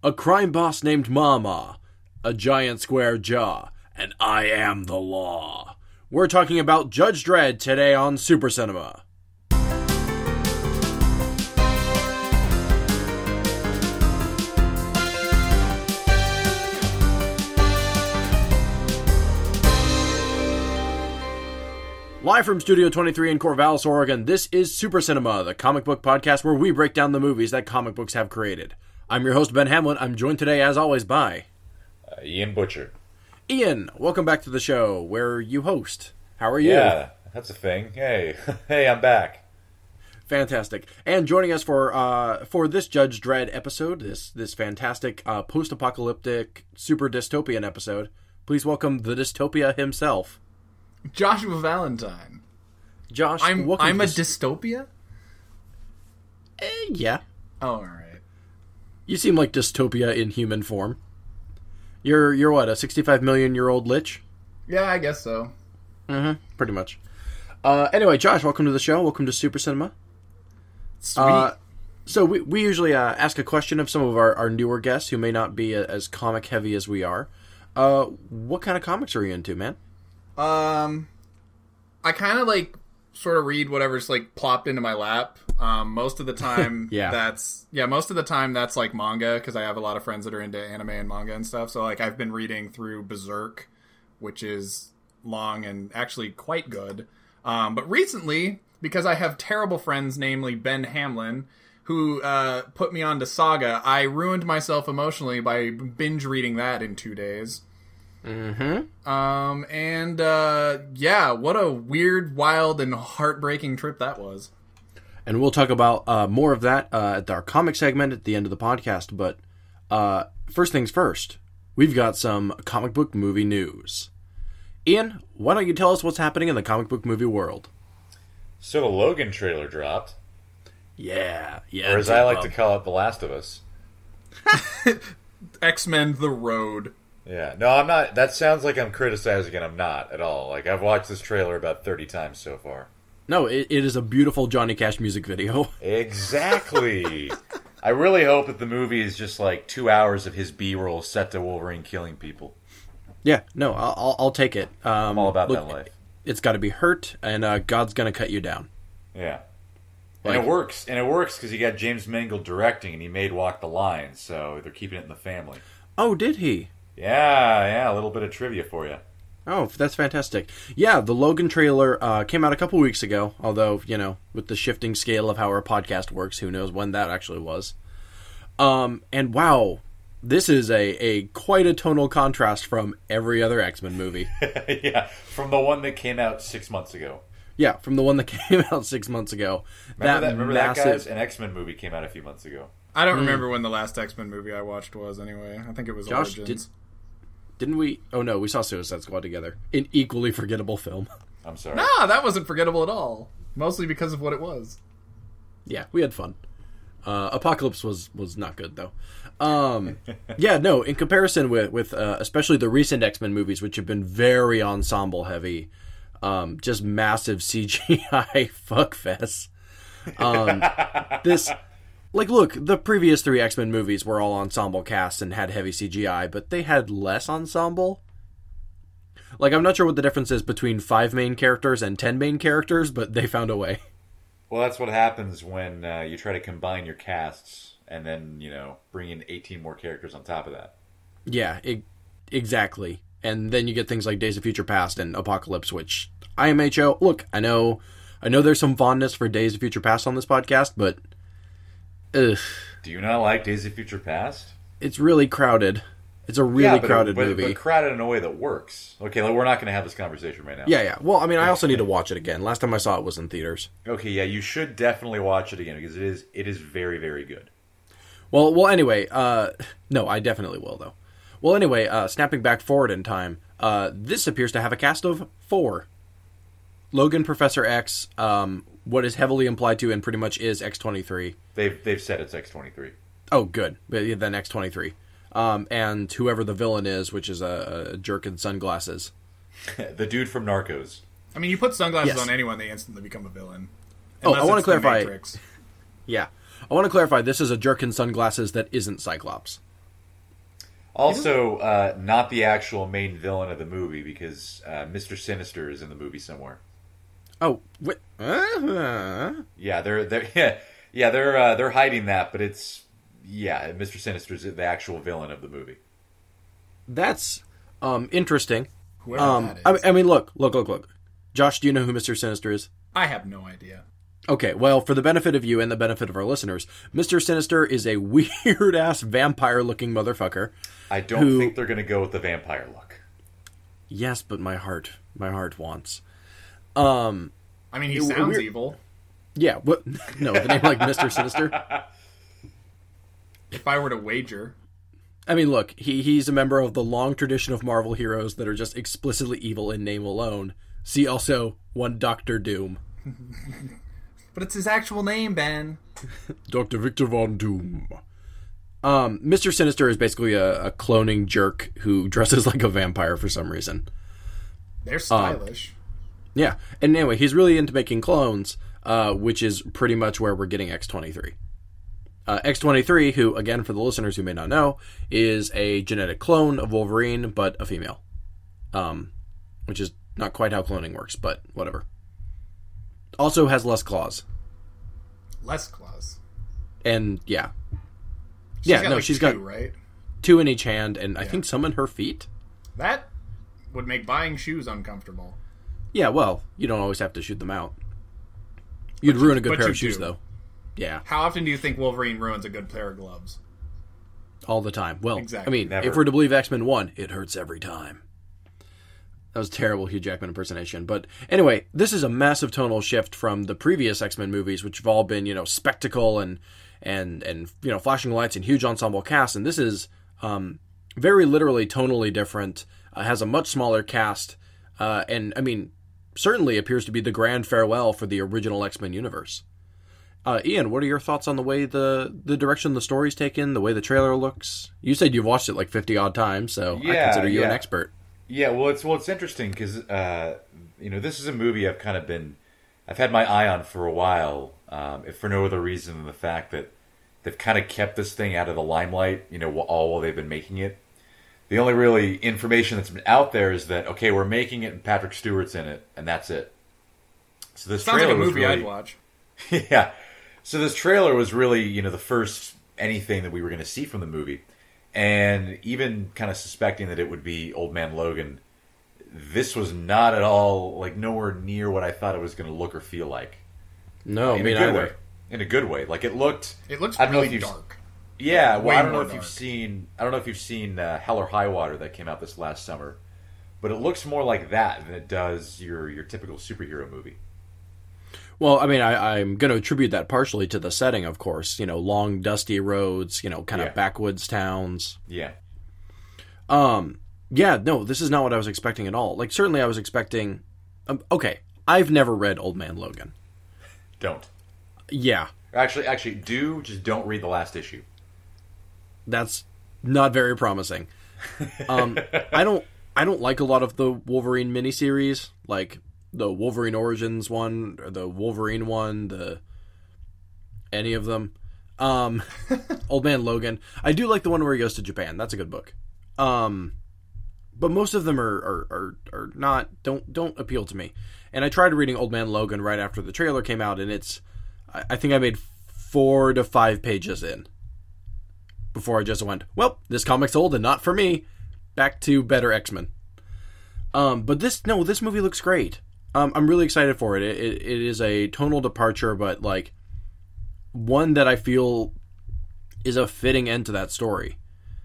a crime boss named Mama, a giant square jaw, and I am the law. We're talking about Judge Dredd today on Super Cinema. Live from Studio 23 in Corvallis, Oregon, this is Super Cinema, the comic book podcast where we break down the movies that comic books have created. I'm your host, Ben Hamlin. I'm joined today, as always, by... Ian Butcher. Ian, welcome back to the show, where you host. How are you? Yeah, that's a thing. Hey, I'm back. Fantastic. And joining us for this Judge Dredd episode, this fantastic post-apocalyptic super dystopian episode, please welcome the dystopia himself. Joshua Valentine. Josh, I'm a dystopia? Yeah. Oh, alright. You seem like dystopia in human form. You're what, a 65 million year old lich? Yeah, I guess so. Mm-hmm, pretty much. Anyway, Josh, welcome to the show. Welcome to Super Cinema. Sweet. So we usually ask a question of some of our newer guests who may not be as comic heavy as we are. What kind of comics are you into, man? I kind of sort of read whatever's plopped into my lap. Most of the time, that's manga, because I have a lot of friends that are into anime and manga and stuff. So I've been reading through Berserk, which is long and actually quite good. But recently, because I have terrible friends, namely Ben Hamlin, who put me onto Saga, I ruined myself emotionally by binge reading that in 2 days. Mm-hmm. What a weird, wild, and heartbreaking trip that was. And we'll talk about more of that at our comic segment at the end of the podcast. But first things first, we've got some comic book movie news. Ian, why don't you tell us what's happening in the comic book movie world? So the Logan trailer dropped. Yeah. Or as I like to call it, The Last of Us. X-Men The Road. Yeah, no, I'm not. That sounds like I'm criticizing it. I'm not at all. I've watched this trailer about 30 times so far. No, it is a beautiful Johnny Cash music video. Exactly. I really hope that the movie is just 2 hours of his B-roll set to Wolverine killing people. Yeah, no, I'll take it. I'm all about that life. It's got to be hurt, and God's gonna cut you down. Yeah. And it works. And it works because you got James Mangold directing, and he made Walk the Line, so they're keeping it in the family. Oh, did he? Yeah, a little bit of trivia for you. Oh, that's fantastic. Yeah, the Logan trailer came out a couple weeks ago, although, with the shifting scale of how our podcast works, who knows when that actually was. And wow, this is a quite a tonal contrast from every other X-Men movie. Yeah, from the one that came out 6 months ago. Yeah, from the one that came out 6 months ago. Remember that, guys? An X-Men movie came out a few months ago. I don't remember when the last X-Men movie I watched was, anyway. I think it was Josh, Origins. Didn't we? Oh no, we saw Suicide Squad together. An equally forgettable film. I'm sorry. Nah, that wasn't forgettable at all. Mostly because of what it was. Yeah, we had fun. Apocalypse was not good, though. Yeah, no, in comparison with especially the recent X-Men movies, which have been very ensemble heavy, just massive CGI fuckfests. This... look, the previous 3 X-Men movies were all ensemble casts and had heavy CGI, but they had less ensemble. I'm not sure what the difference is between 5 main characters and 10 main characters, but they found a way. Well, that's what happens when you try to combine your casts and then, bring in 18 more characters on top of that. Yeah, exactly. And then you get things like Days of Future Past and Apocalypse, which IMHO... Look, I know there's some fondness for Days of Future Past on this podcast, but... Ugh. Do you not like Days of Future Past? It's really crowded. It's a really crowded movie. But crowded in a way that works. Okay, we're not going to have this conversation right now. Yeah. Well, I also need to watch it again. Last time I saw it was in theaters. Okay, yeah, you should definitely watch it again, because it is very, very good. Well, anyway, no, I definitely will, though. Well, anyway, snapping back forward in time, this appears to have a cast of 4. Logan, Professor X, what is heavily implied to and pretty much is X-23. They've said it's X-23. Oh, good. Then X-23. And whoever the villain is, which is a jerk in sunglasses. The dude from Narcos. I mean, you put sunglasses on anyone, they instantly become a villain. I want to clarify. Yeah. I want to clarify, this is a jerk in sunglasses that isn't Cyclops. Also, not the actual main villain of the movie, because Mr. Sinister is in the movie somewhere. Oh, what? Yeah, they're hiding that, but it's Mr. Sinister is the actual villain of the movie. That's interesting. Whoever that is. I mean, look. Josh, do you know who Mr. Sinister is? I have no idea. Okay, well, for the benefit of you and the benefit of our listeners, Mr. Sinister is a weird-ass vampire-looking motherfucker. I don't think they're going to go with the vampire look. Yes, but my heart wants. I mean, he sounds evil. Yeah, what? No, the name like Mr. Sinister? If I were to wager... I mean, look, he's a member of the long tradition of Marvel heroes that are just explicitly evil in name alone. See also one Doctor Doom. But it's his actual name, Ben. Dr. Victor Von Doom. Mr. Sinister is basically a cloning jerk who dresses like a vampire for some reason. They're stylish. Yeah, and anyway, he's really into making clones, which is pretty much where we're getting X-23. X-23, who, again, for the listeners who may not know, is a genetic clone of Wolverine, but a female. Which is not quite how cloning works, but whatever. Also has less claws. Less claws? And, yeah. She's got two, right? 2 in each hand, and I think some in her feet. That would make buying shoes uncomfortable. Yeah, well, you don't always have to shoot them out. You'd ruin a good pair of shoes, though. Yeah. How often do you think Wolverine ruins a good pair of gloves? All the time. Well, exactly. I mean, Never. if we're to believe X-Men 1, it hurts every time. That was a terrible Hugh Jackman impersonation. But anyway, this is a massive tonal shift from the previous X-Men movies, which have all been, spectacle and flashing lights and huge ensemble casts. And this is very literally tonally different, has a much smaller cast, and, I mean, certainly appears to be the grand farewell for the original X-Men universe. Ian, what are your thoughts on the way the direction the story's taken, the way the trailer looks? You said you've watched it like 50 odd times, so I consider you an expert. Yeah, well, it's interesting because this is a movie I've had my eye on for a while, if for no other reason than the fact that they've kind of kept this thing out of the limelight, all while they've been making it. The only really information that's been out there is that, okay, we're making it and Patrick Stewart's in it, and that's it. So this sounds trailer like a movie was really, I'd watch. Yeah. So this trailer was really, the first anything that we were going to see from the movie. And even kind of suspecting that it would be Old Man Logan, this was not at all, nowhere near what I thought it was going to look or feel like. No, in a good way. In a good way. It looks really dark. Yeah, well, I don't know if dark. you've seen Hell or High Water that came out this last summer, but it looks more like that than it does your typical superhero movie. Well, I mean, I'm going to attribute that partially to the setting, of course. Long, dusty roads, kind of backwoods towns. Yeah. Yeah, no, this is not what I was expecting at all. Certainly I was expecting... okay, I've never read Old Man Logan. Don't. Yeah. Actually, just don't read the last issue. That's not very promising. I don't like a lot of the Wolverine miniseries, like the Wolverine Origins one, or the Wolverine one, any of them. Old Man Logan. I do like the one where he goes to Japan. That's a good book. But most of them are not, don't appeal to me. And I tried reading Old Man Logan right after the trailer came out, and I think I made 4 to 5 pages in before I just went, well, this comic's old and not for me. Back to better X-Men. But this movie looks great. I'm really excited for it. It is a tonal departure, but one that I feel is a fitting end to that story.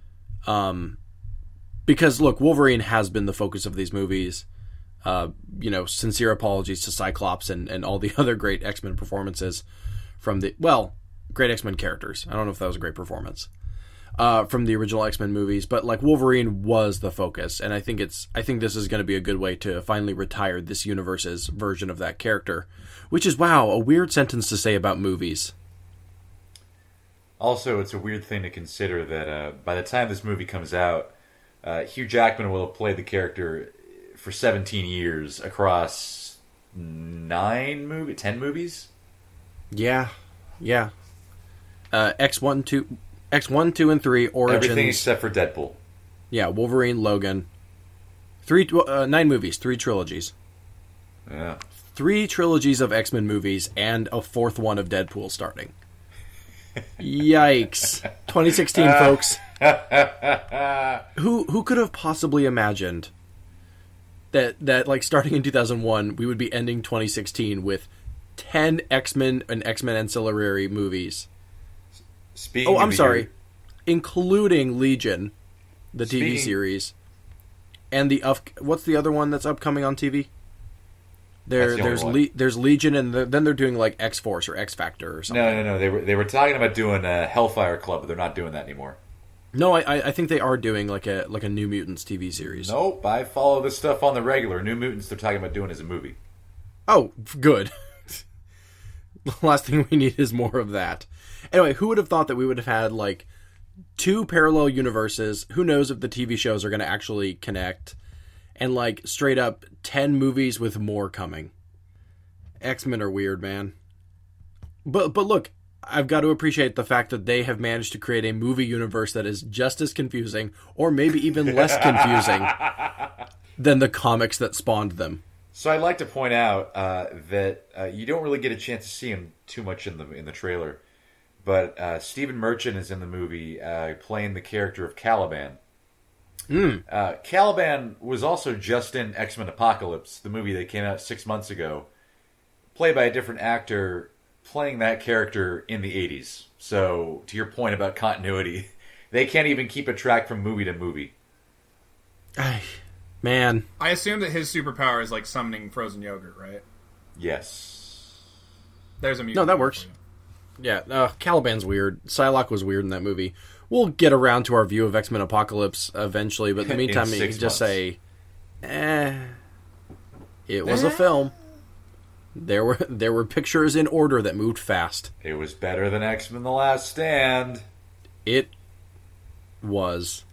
Because look, Wolverine has been the focus of these movies. Sincere apologies to Cyclops and all the other great X-Men performances from great X-Men characters. I don't know if that was a great performance from the original X-Men movies, but Wolverine was the focus, and I think this is going to be a good way to finally retire this universe's version of that character, which is, a weird sentence to say about movies. Also, it's a weird thing to consider that by the time this movie comes out, Hugh Jackman will have played the character for 17 years across 10 movies? Yeah. X1, 2, and 3, Origins. Everything except for Deadpool. Yeah, Wolverine, Logan. 9 movies, 3 trilogies. Yeah. 3 trilogies of X-Men movies and a 4th one of Deadpool starting. Yikes. 2016, folks. Who could have possibly imagined that like starting in 2001, we would be ending 2016 with 10 X-Men and X-Men ancillary movies. Including Legion, the TV series, and what's the other one that's upcoming on TV? There's Legion, and then they're doing like X-Force or X-Factor or something. No. They were talking about doing a Hellfire Club, but they're not doing that anymore. No, I think they are doing like a New Mutants TV series. Nope, I follow this stuff on the regular. New Mutants they're talking about doing as a movie. Oh, good. The last thing we need is more of that. Anyway, who would have thought that we would have had like 2 parallel universes? Who knows if the TV shows are going to actually connect? And like straight up 10 movies with more coming. X-Men are weird, man. But look, I've got to appreciate the fact that they have managed to create a movie universe that is just as confusing, or maybe even less confusing, than the comics that spawned them. So I'd like to point out that you don't really get a chance to see him too much in the trailer, but Stephen Merchant is in the movie playing the character of Caliban. Caliban was also just in X-Men Apocalypse, the movie that came out 6 months ago, played by a different actor, playing that character in the 80s. So, to your point about continuity, they can't even keep a track from movie to movie. Man. I assume that his superpower is like summoning frozen yogurt, right? Yes. There's a mutant. No, that works. Yeah, Caliban's weird. Psylocke was weird in that movie. We'll get around to our view of X-Men Apocalypse eventually, but in the meantime, you can just say, it was a film. There were pictures in order that moved fast. It was better than X-Men: The Last Stand. It was.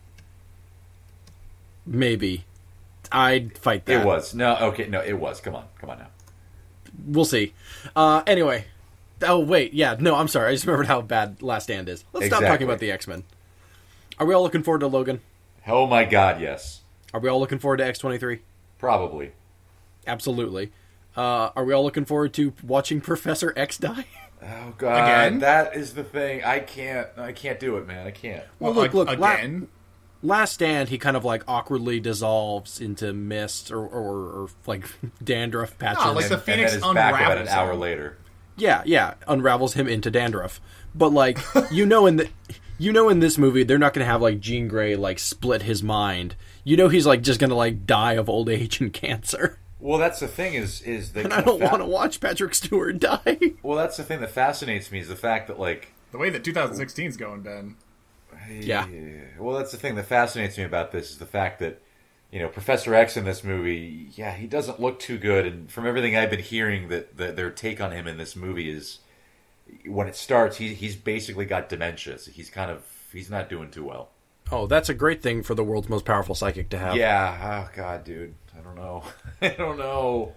Maybe. I'd fight that. It was. No, okay, no, it was. Come on now. We'll see. Anyway. Oh, wait, yeah, no, I'm sorry. I just remembered how bad Last Stand is. Let's stop talking about the X-Men. Are we all looking forward to Logan? Oh my god, yes. Are we all looking forward to X-23? Probably. Absolutely. Are we all looking forward to watching Professor X die? Oh god, again? That is the thing. I can't do it, man. I can't. Well, look, again? Last Stand, he kind of like awkwardly dissolves into mist or like dandruff patches. No, like the Phoenix and then is back about an hour later. Yeah, unravels him into dandruff. But like, in this movie, they're not going to have like Jean Grey like split his mind. He's like just going to like die of old age and cancer. Well, that's the thing is that, and I don't want to watch Patrick Stewart die. Well, that's the thing that fascinates me is the fact that like the way that 2016 is going, Ben. Yeah. Well, that's the thing that fascinates me about this is the fact that Professor X in this movie, he doesn't look too good, and from everything I've been hearing, that their take on him in this movie is when it starts, he's basically got dementia. So he's not doing too well. Oh, that's a great thing for the world's most powerful psychic to have. Yeah. Oh God, dude, I don't know. I don't know.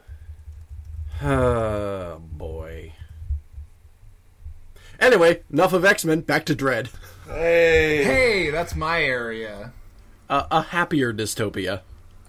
Oh boy. Anyway, enough of X-Men. Back to Dredd. Hey, that's my area. A happier dystopia.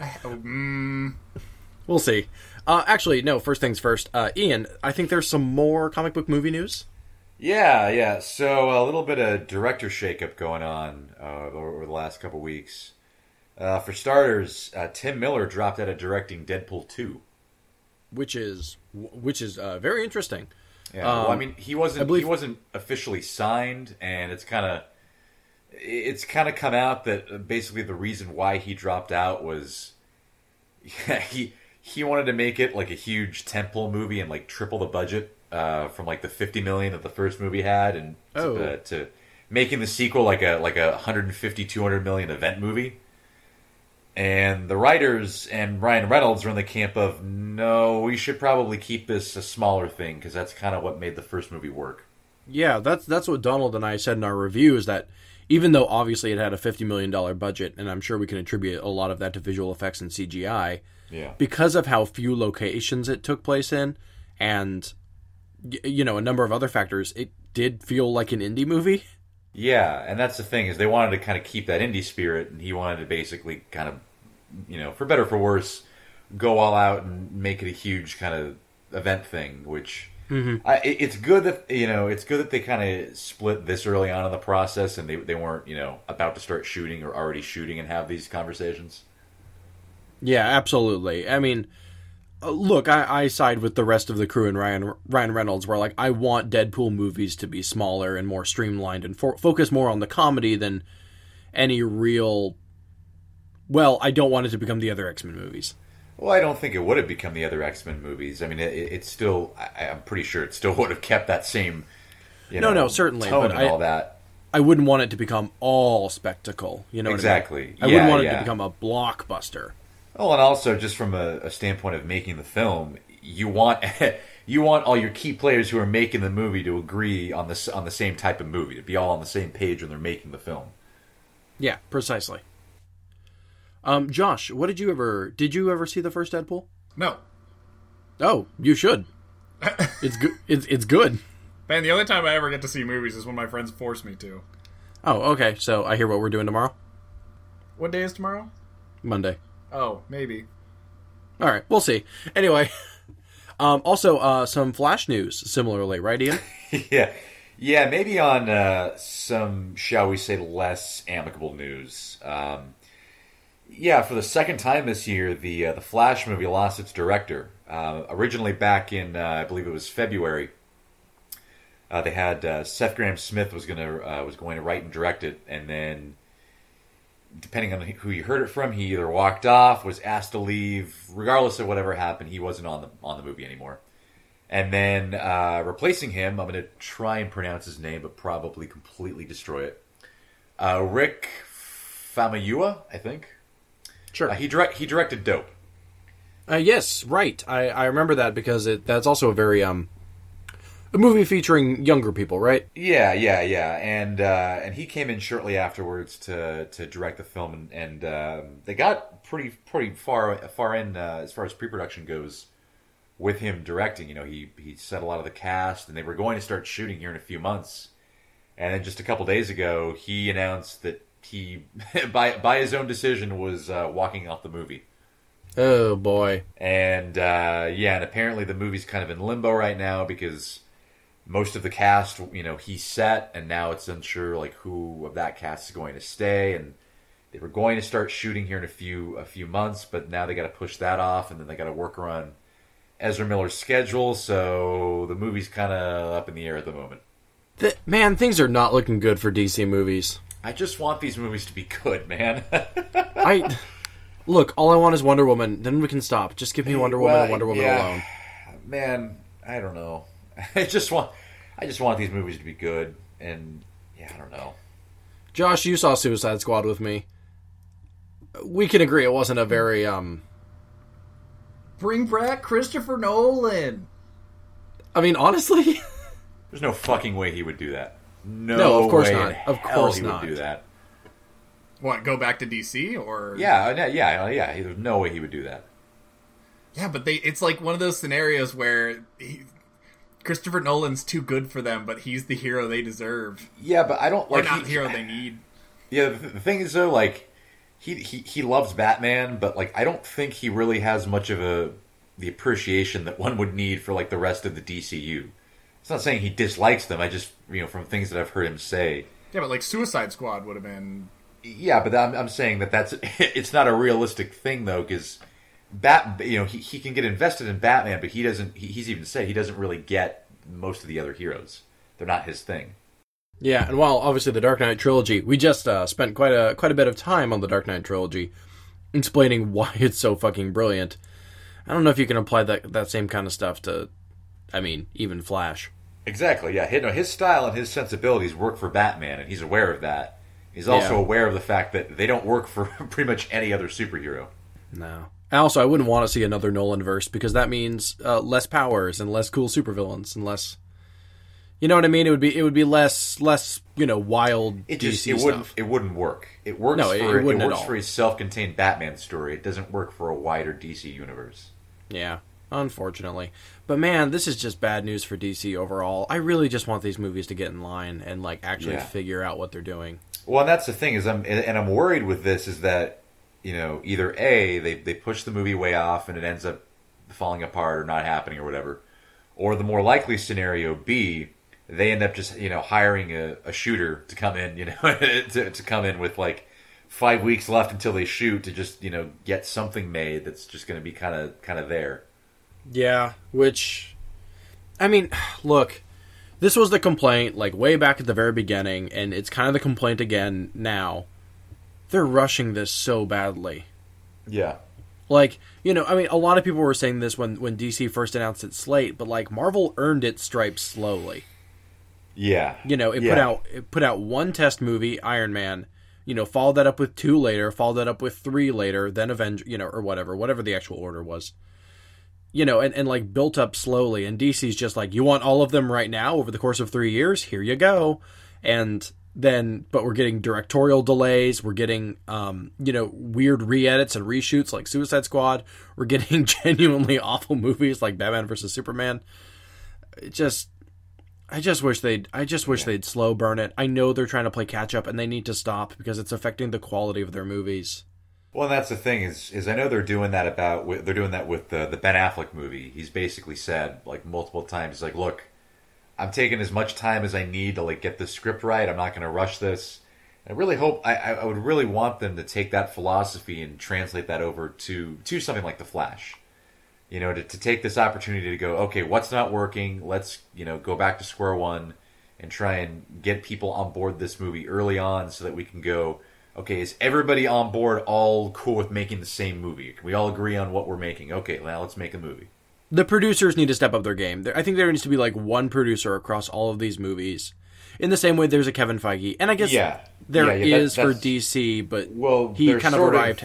We'll see. Actually, no, first things first. Ian, I think there's some more comic book movie news. Yeah. So a little bit of director shakeup going on over the last couple weeks. For starters, Tim Miller dropped out of directing Deadpool 2. Which is very interesting. Yeah, well, I mean, he wasn't officially signed, and it's kind of come out that basically the reason why he dropped out was he wanted to make it like a huge tentpole movie and like triple the budget from like the $50 million that the first movie had, and to making the sequel like a 150, 200 million event movie. And the writers and Ryan Reynolds are in the camp of, no, we should probably keep this a smaller thing, because that's kind of what made the first movie work. Yeah, that's what Donald and I said in our review, is that even though obviously it had a $50 million budget, and I'm sure we can attribute a lot of that to visual effects and CGI, because of how few locations it took place in, and a number of other factors, it did feel like an indie movie. Yeah, and that's the thing, is they wanted to kind of keep that indie spirit, and he wanted to basically kind of, for better or for worse, go all out and make it a huge kind of event thing, which... Mm-hmm. It's good that they kind of split this early on in the process, and they weren't about to start shooting or already shooting and have these conversations. Yeah, absolutely. I mean, look, I side with the rest of the crew and Ryan Reynolds, where like I want Deadpool movies to be smaller and more streamlined and focus more on the comedy than any real. Well, I don't want it to become the other X-Men movies. Well, I don't think it would have become the other X-Men movies. I mean, it's still... I'm pretty sure it still would have kept that same, no, certainly, tone but and all that. I wouldn't want it to become all spectacle. You know exactly. what I mean? I wouldn't want it to become a blockbuster. Oh, and also just from a standpoint of making the film, you want all your key players who are making the movie to agree on the same type of movie, to be all on the same page when they're making the film. Yeah, precisely. Josh, did you ever see the first Deadpool? No. Oh, you should. It's good. It's good. Man, the only time I ever get to see movies is when my friends force me to. Oh, okay. So I hear what we're doing tomorrow. What day is tomorrow? Monday. Oh, maybe. All right, we'll see. Anyway, also some Flash news. Similarly, right, Ian? yeah. Maybe on some, shall we say, less amicable news. Yeah, for the second time this year, the Flash movie lost its director. Originally back in, I believe it was February, they had Seth Grahame-Smith was going to write and direct it, and then, depending on who you heard it from, he either walked off, was asked to leave. Regardless of whatever happened, he wasn't on the movie anymore. And then replacing him, I'm going to try and pronounce his name, but probably completely destroy it. Rick Famuyiwa, I think. Sure. He directed Dope. Yes, right. I remember that because that's also a very a movie featuring younger people, right? Yeah. And he came in shortly afterwards to direct the film, and they got pretty far in as far as pre-production goes with him directing. He set a lot of the cast, and they were going to start shooting here in a few months. And then just a couple days ago, he announced that he, by his own decision, was walking off the movie. Oh, boy. And, and apparently the movie's kind of in limbo right now because most of the cast, he's set, and now it's unsure, like, who of that cast is going to stay, and they were going to start shooting here in a few months, but now they got to push that off, and then they got to work around Ezra Miller's schedule, so the movie's kind of up in the air at the moment. Man, things are not looking good for DC movies. I just want these movies to be good, man. Look, all I want is Wonder Woman. Then we can stop. Just give me Wonder Woman and Wonder Woman alone. Man, I don't know. I just want these movies to be good, and I don't know. Josh, you saw Suicide Squad with me. We can agree it wasn't a very Bring back Christopher Nolan. I mean, honestly, there's no fucking way he would do that. No, of course way not. Of course he not. Would do that. What, go back to DC or? Yeah. There's no way he would do that. Yeah, but it's like one of those scenarios where Christopher Nolan's too good for them, but he's the hero they deserve. Yeah, but I don't like. Or not the hero they need. Yeah, the thing is though, like he loves Batman, but like I don't think he really has much of the appreciation that one would need for like the rest of the DCU. It's not saying he dislikes them. I just from things that I've heard him say. Yeah, but like Suicide Squad would have been. Yeah, but I'm saying that's it's not a realistic thing though, because he can get invested in Batman, but he doesn't. He's even said he doesn't really get most of the other heroes. They're not his thing. Yeah, and while obviously the Dark Knight trilogy, we just spent quite a bit of time on the Dark Knight trilogy, explaining why it's so fucking brilliant. I don't know if you can apply that same kind of stuff to, even Flash. Exactly. Yeah, his style and his sensibilities work for Batman, and he's aware of that. He's also aware of the fact that they don't work for pretty much any other superhero. No. Also, I wouldn't want to see another Nolan-verse, because that means less powers and less cool supervillains and less... You know what I mean? It would be less wild DC stuff. It wouldn't work. It works for a self-contained Batman story. It doesn't work for a wider DC universe. Yeah. Unfortunately. But man, this is just bad news for DC overall. I really just want these movies to get in line and like actually figure out what they're doing. Well, and that's the thing is I'm worried with this is that, you know, either A, they push the movie way off and it ends up falling apart or not happening or whatever. Or the more likely scenario, B, they end up just, you know, hiring a shooter to come in, you know, to come in with like 5 weeks left until they shoot to just, you know, get something made that's just going to be kind of there. Yeah, which, I mean, look, this was the complaint, like, way back at the very beginning, and it's kind of the complaint again now. They're rushing this so badly. Yeah. Like, you know, I mean, a lot of people were saying this when DC first announced its slate, but, like, Marvel earned its stripes slowly. Yeah. You know, it put out one test movie, Iron Man, you know, followed that up with 2 later, followed that up with 3 later, then Avenger, you know, or whatever the actual order was. You know, and like built up slowly, and DC's just like, you want all of them right now over the course of 3 years? Here you go. And then, but we're getting directorial delays, we're getting, you know, weird re-edits and reshoots like Suicide Squad, we're getting genuinely awful movies like Batman vs. Superman. I just wish they'd slow burn it. I know they're trying to play catch up, and they need to stop because it's affecting the quality of their movies. Well, and that's the thing is I know they're doing that with the Ben Affleck movie. He's basically said like multiple times, he's like, look, I'm taking as much time as I need to like get the script right. I'm not going to rush this. And I really hope I would really want them to take that philosophy and translate that over to something like The Flash. You know, to take this opportunity to go, okay, what's not working? Let's, you know, go back to square one and try and get people on board this movie early on so that we can go, okay, is everybody on board all cool with making the same movie? Can we all agree on what we're making? Okay, now let's make a movie. The producers need to step up their game. I think there needs to be like one producer across all of these movies. In the same way there's a Kevin Feige. And I guess there is for DC, but he kind of arrived...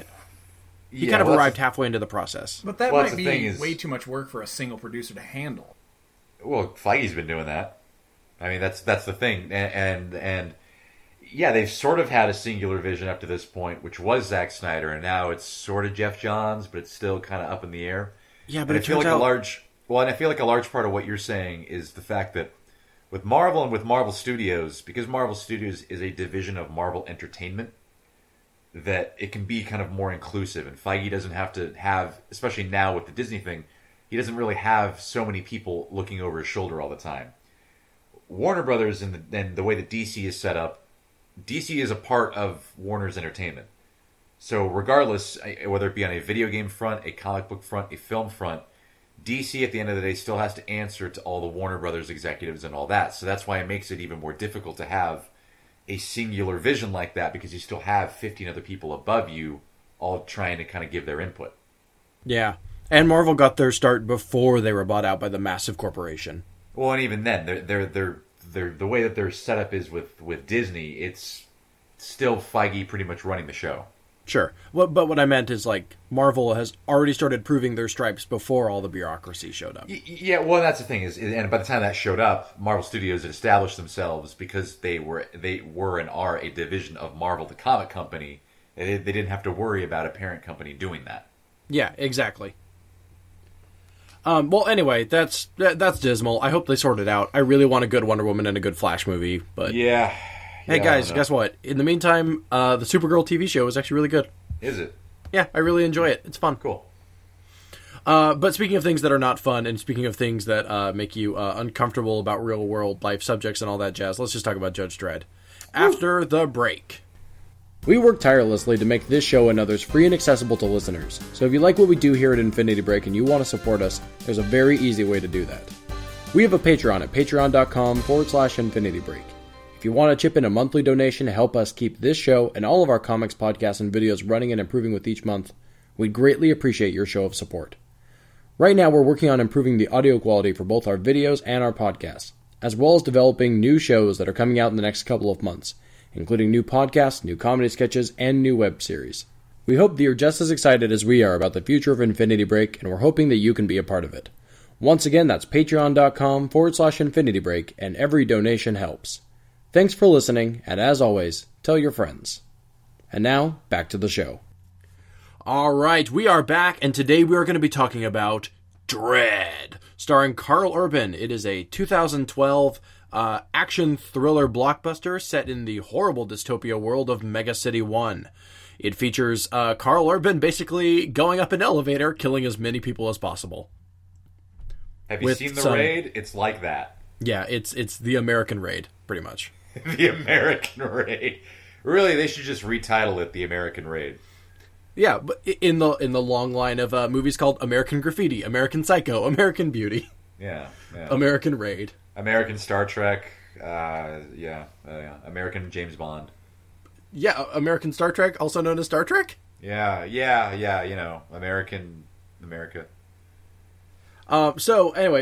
He kind of arrived halfway into the process. But that might be way too much work for a single producer to handle. Well, Feige's been doing that. I mean, that's the thing. And yeah, they've sort of had a singular vision up to this point, which was Zack Snyder, and now it's sort of Geoff Johns, but it's still kind of up in the air. Yeah, but I feel like a large part of what you're saying is the fact that with Marvel and with Marvel Studios, because Marvel Studios is a division of Marvel Entertainment, that it can be kind of more inclusive, and Feige doesn't have to have, especially now with the Disney thing, he doesn't really have so many people looking over his shoulder all the time. Warner Brothers and the way that DC is set up, DC is a part of Warner's entertainment. So regardless, whether it be on a video game front, a comic book front, a film front, DC at the end of the day still has to answer to all the Warner Brothers executives and all that. So that's why it makes it even more difficult to have a singular vision like that, because you still have 15 other people above you all trying to kind of give their input. Yeah. And Marvel got their start before they were bought out by the massive corporation. Well, and even then, they're the way that their setup is with Disney, it's still Feige pretty much running the show. Sure. But what I meant is, like, Marvel has already started proving their stripes before all the bureaucracy showed up. Yeah, well, that's the thing and by the time that showed up, Marvel Studios had established themselves because they were and are a division of Marvel, the comic company. They didn't have to worry about a parent company doing that. Yeah, exactly. Well, anyway, that's dismal. I hope they sort it out. I really want a good Wonder Woman and a good Flash movie, but yeah. Hey guys, guess what? In the meantime, the Supergirl TV show is actually really good. Is it? Yeah, I really enjoy it. It's fun. Cool. But speaking of things that are not fun, and speaking of things that make you uncomfortable about real-world life subjects and all that jazz, let's just talk about Judge Dredd. After the break. We work tirelessly to make this show and others free and accessible to listeners. So if you like what we do here at Infinity Break and you want to support us, there's a very easy way to do that. We have a Patreon at patreon.com/Infinity Break. If you want to chip in a monthly donation to help us keep this show and all of our comics, podcasts, and videos running and improving with each month, we'd greatly appreciate your show of support. Right now, we're working on improving the audio quality for both our videos and our podcasts, as well as developing new shows that are coming out in the next couple of months, including new podcasts, new comedy sketches, and new web series. We hope that you're just as excited as we are about the future of Infinity Break, and we're hoping that you can be a part of it. Once again, that's patreon.com/Infinity Break, and every donation helps. Thanks for listening, and as always, tell your friends. And now, back to the show. All right, we are back, and today we are going to be talking about Dredd, starring Karl Urban. It is a 2012 action thriller blockbuster set in the horrible dystopia world of Mega City 1. It features Karl Urban basically going up an elevator, killing as many people as possible. Have you seen The Raid? It's like that. Yeah, it's the American Raid, pretty much. The American Raid. Really, they should just retitle it The American Raid. Yeah, but in the long line of movies called American Graffiti, American Psycho, American Beauty. Yeah. American Raid. American Star Trek. American James Bond. Yeah, American Star Trek, also known as Star Trek? Yeah, America. So, anyway.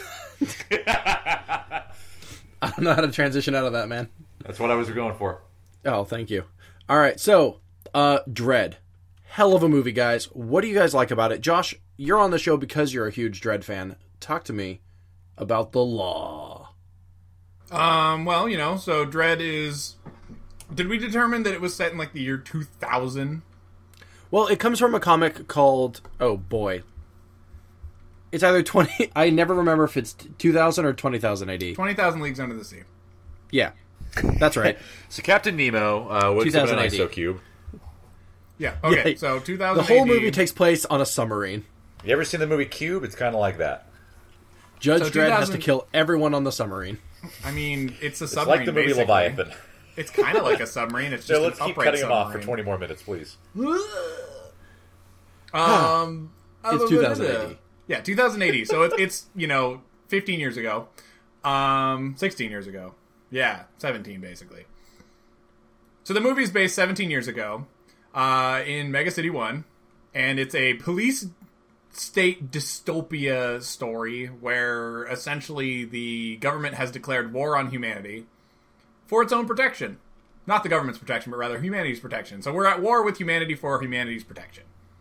I don't know how to transition out of that, man. That's what I was going for. Oh, thank you. All right, so, Dredd. Hell of a movie, guys. What do you guys like about it? Josh, you're on the show because you're a huge Dredd fan. Talk to me about the law. Well, so Dredd is... Did we determine that it was set in, the year 2000? Well, it comes from a comic called... Oh, boy. It's either 20... I never remember if it's 2000 or 20,000 AD. 20,000 Leagues Under the Sea. Yeah, that's right. So Captain Nemo wakes up in an ISO-cube. Yeah, okay, yeah, so 2000 The whole AD. movie takes place on a submarine. You ever seen the movie Cube? It's kind of like that. Judge Dredd has to kill everyone on the submarine. I mean, it's a submarine, it's like the movie basically. Leviathan. It's kind of like a submarine. It's just let's an keep upright cutting submarine. him off for 20 more minutes, please. It's 2080. Yeah, 2080. So it's 15 years ago. 16 years ago. Yeah, 17 basically. So the movie's based 17 years ago in Mega City 1, and it's a police state dystopia story where essentially the government has declared war on humanity for its own protection. Not the government's protection, but rather humanity's protection. So we're at war with humanity for humanity's protection.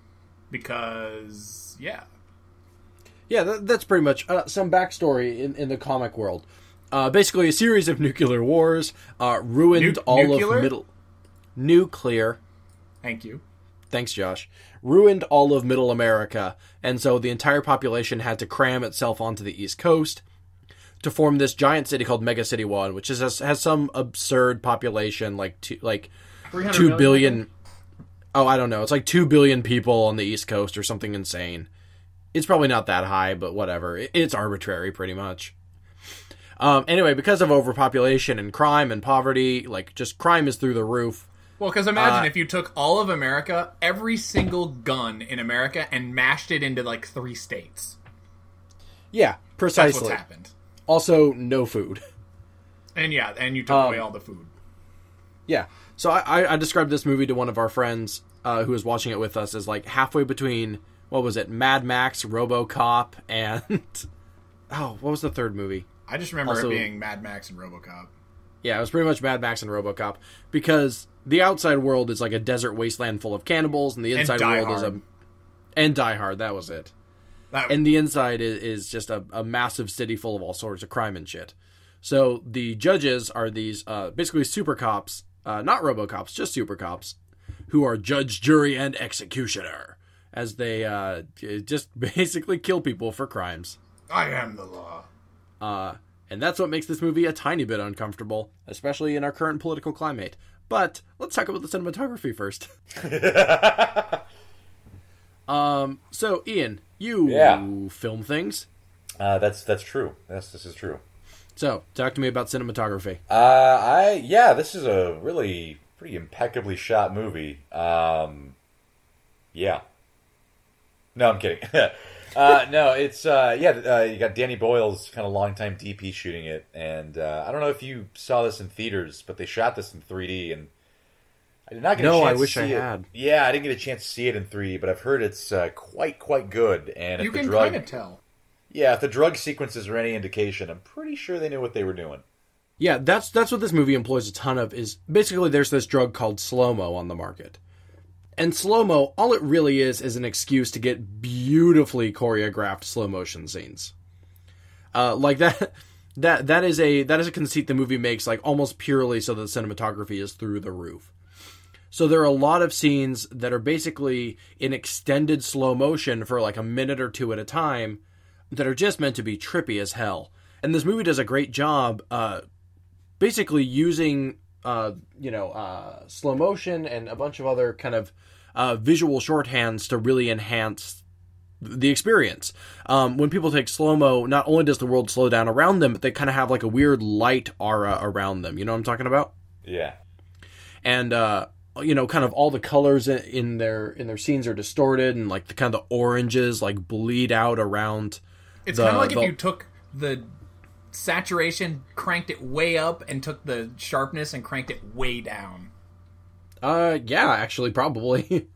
Because, yeah. Yeah, that's pretty much some backstory in the comic world. Basically, a series of nuclear wars ruined all of middle... Nuclear. Thank you. Thanks, Josh. Ruined all of Middle America, and so the entire population had to cram itself onto the East Coast to form this giant city called Mega City 1, which has some absurd population, like 2 billion... Oh, I don't know. It's like 2 billion people on the East Coast or something insane. It's probably not that high, but whatever. It's arbitrary, pretty much. Anyway, because of overpopulation and crime and poverty, just crime is through the roof. Well, because imagine if you took all of America, every single gun in America, and mashed it into 3 states. Yeah, precisely. That's what's happened. Also, no food. And you took away all the food. Yeah. So I described this movie to one of our friends who was watching it with us as halfway between, what was it, Mad Max, RoboCop, and... Oh, what was the third movie? I just remember it being Mad Max and RoboCop. Yeah, it was pretty much Mad Max and RoboCop, because the outside world is like a desert wasteland full of cannibals, and the inside world is a... And Die Hard, that was it. And the inside is just a massive city full of all sorts of crime and shit. So the judges are these basically super cops, not RoboCops, just super cops, who are judge, jury, and executioner, as they just basically kill people for crimes. I am the law. And that's what makes this movie a tiny bit uncomfortable, especially in our current political climate. But let's talk about the cinematography first. So Ian, you film things. That's true. Yes, this is true. So, talk to me about cinematography. This is a really pretty impeccably shot movie. Yeah. No, I'm kidding. No, it's you got Danny Boyle's kind of longtime DP shooting it, and I don't know if you saw this in theaters, but they shot this in 3D, and I did not get a chance I to wish see I it. had. Yeah, I didn't get a chance to see it in 3D, but I've heard it's quite good. And you can kind of tell. Yeah, if the drug sequences are any indication, I'm pretty sure they knew what they were doing. Yeah, that's what this movie employs a ton of, is basically there's this drug called slow-mo on the market. And slow-mo, all it really is an excuse to get beautifully choreographed slow-motion scenes. That is a conceit the movie makes, almost purely so that the cinematography is through the roof. So there are a lot of scenes that are basically in extended slow motion for a minute or two at a time, that are just meant to be trippy as hell. And this movie does a great job basically using slow motion and a bunch of other kind of visual shorthands to really enhance the experience. When people take slow-mo, not only does the world slow down around them, but they kind of have like a weird light aura around them. You know what I'm talking about? Yeah. And kind of all the colors in their scenes are distorted, and like the kind of the oranges like bleed out around. It's kind of like if you took the saturation, cranked it way up, and took the sharpness and cranked it way down. Yeah, actually, probably.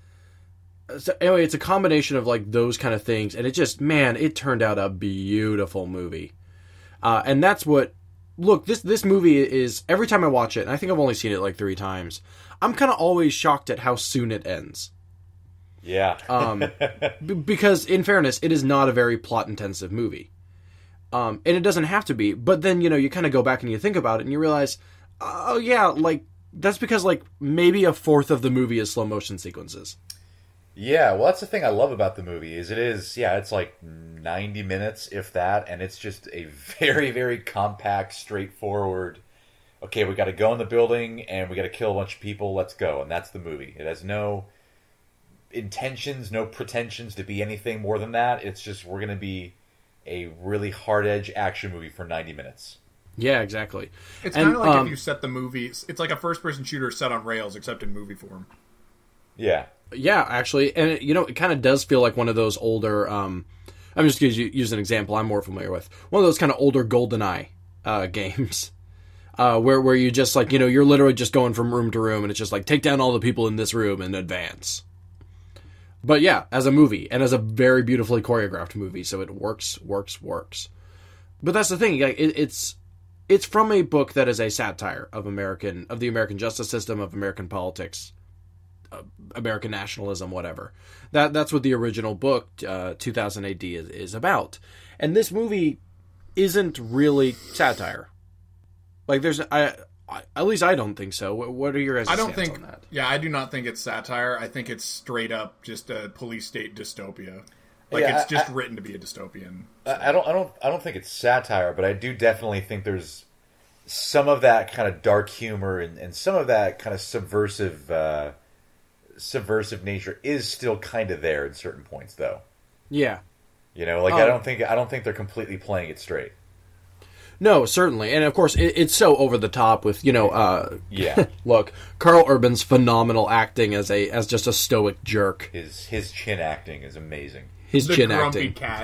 So anyway, it's a combination of like those kind of things, and it turned out a beautiful movie. And that's what. Look, this movie is, every time I watch it, and I think I've only seen it like 3 times, I'm kind of always shocked at how soon it ends. Yeah. Because, in fairness, it is not a very plot-intensive movie. And it doesn't have to be, but then, you kind of go back and you think about it, and you realize, oh yeah, like, that's because, like, maybe a fourth of the movie is slow-motion sequences. Yeah, well, that's the thing I love about the movie, it's like 90 minutes, if that, and it's just a very, very compact, straightforward, okay, we got to go in the building, and we got to kill a bunch of people, let's go, and that's the movie. It has no intentions, no pretensions to be anything more than that. It's just, we're going to be a really hard-edge action movie for 90 minutes. Yeah, exactly. It's kind of like if you set the movie, it's like a first-person shooter set on rails, except in movie form. Yeah. Yeah, actually, and it kind of does feel like one of those older. I'm just going to use an example I'm more familiar with. One of those kind of older GoldenEye games, where you just like you're literally just going from room to room, and it's just like take down all the people in this room and advance. But yeah, as a movie, and as a very beautifully choreographed movie, so it works. But that's the thing, like, it's from a book that is a satire of the American justice system, of American politics. American nationalism, whatever. That's what the original book, 2000 AD, is about. And this movie isn't really satire. Like, at least I don't think so. What are your guys' stance on that? Yeah, I do not think it's satire. I think it's straight up just a police state dystopia. Like, it's just written to be a dystopian. I don't think it's satire, but I do definitely think there's some of that kind of dark humor and some of that kind of subversive nature is still kind of there in certain points, though. Yeah. I don't think they're completely playing it straight. No, certainly. And of course it's so over the top with, yeah. Look, Karl Urban's phenomenal acting as just a stoic jerk. His chin acting is amazing. The grumpy cat.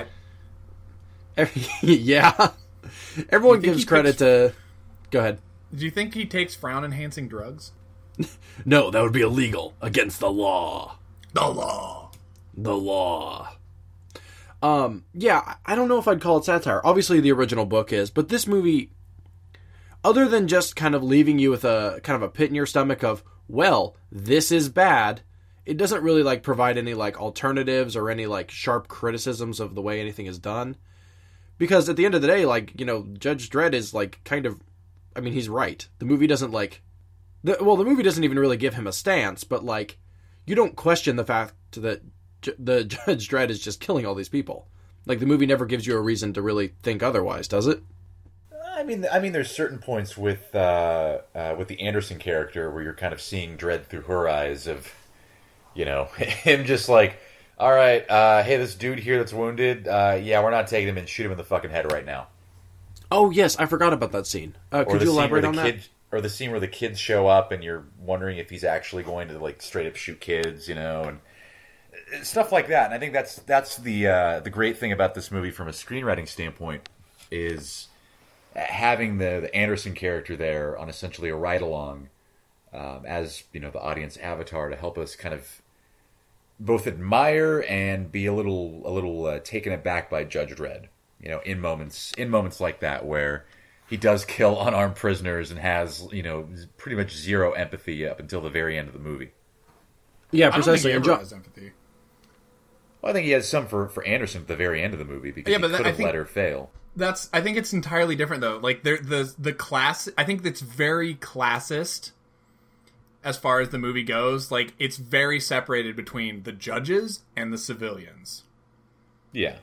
Yeah. Everyone gives credit to... Go ahead. Do you think he takes frown-enhancing drugs? No, that would be illegal. Against the law. The law. The law. Yeah, I don't know if I'd call it satire. Obviously, the original book is, but this movie, other than just kind of leaving you with a kind of a pit in your stomach of, well, this is bad, it doesn't really, like, provide any, like, alternatives or any, like, sharp criticisms of the way anything is done. Because at the end of the day, like, Judge Dredd is, like, kind of, I mean, he's right. The movie doesn't, like... The movie doesn't even really give him a stance, but, like, you don't question the fact that the Judge Dredd is just killing all these people. Like, the movie never gives you a reason to really think otherwise, does it? I mean, there's certain points with the Anderson character where you're kind of seeing Dredd through her eyes of, him just like, all right, hey, this dude here that's wounded, yeah, we're not taking him and shoot him in the fucking head right now. Oh, yes, I forgot about that scene. Could you elaborate on that? Or the scene where the kids show up and you're wondering if he's actually going to, like, straight up shoot kids, and stuff like that. And I think that's the great thing about this movie from a screenwriting standpoint is having the Anderson character there on essentially a ride-along as, the audience avatar to help us kind of both admire and be a little taken aback by Judge Dredd, in moments like that where he does kill unarmed prisoners and has, pretty much zero empathy up until the very end of the movie. Yeah, precisely. I don't think he ever has empathy. Well, I think he has some for Anderson at the very end of the movie because he could have let her fail. I think it's entirely different, though. Like, the class... I think it's very classist as far as the movie goes. Like, it's very separated between the judges and the civilians. Yeah.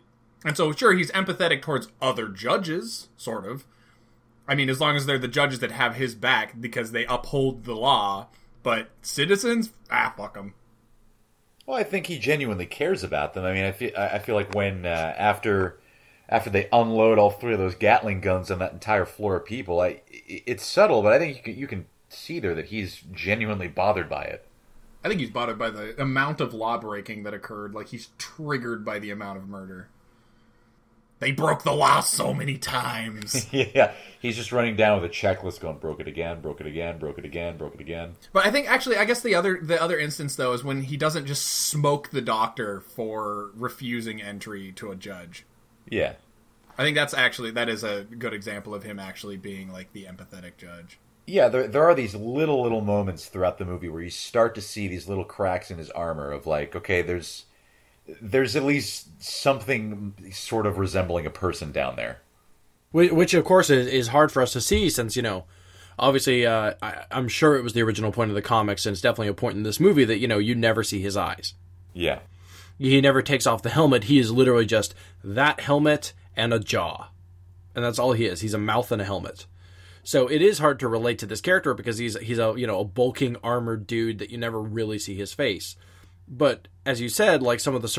And so, sure, he's empathetic towards other judges, sort of. I mean, as long as they're the judges that have his back because they uphold the law. But citizens, fuck them. Well, I think he genuinely cares about them. I mean, I feel like when after they unload all 3 of those Gatling guns on that entire floor of people, it's subtle, but I think you can see there that he's genuinely bothered by it. I think he's bothered by the amount of law breaking that occurred. Like, he's triggered by the amount of murder. They broke the law so many times. Yeah, he's just running down with a checklist going, broke it again, broke it again, broke it again, broke it again. But I think, actually, I guess the other instance, though, is when he doesn't just smoke the doctor for refusing entry to a judge. Yeah. I think that is a good example of him actually being, like, the empathetic judge. Yeah, there are these little moments throughout the movie where you start to see these little cracks in his armor of, like, okay, there's at least something sort of resembling a person down there. Which, of course, is hard for us to see since, obviously, I'm sure it was the original point of the comics, and it's definitely a point in this movie that, you never see his eyes. Yeah. He never takes off the helmet. He is literally just that helmet and a jaw. And that's all he is. He's a mouth and a helmet. So it is hard to relate to this character because he's a, a bulking, armored dude that you never really see his face. But as you said, like some of the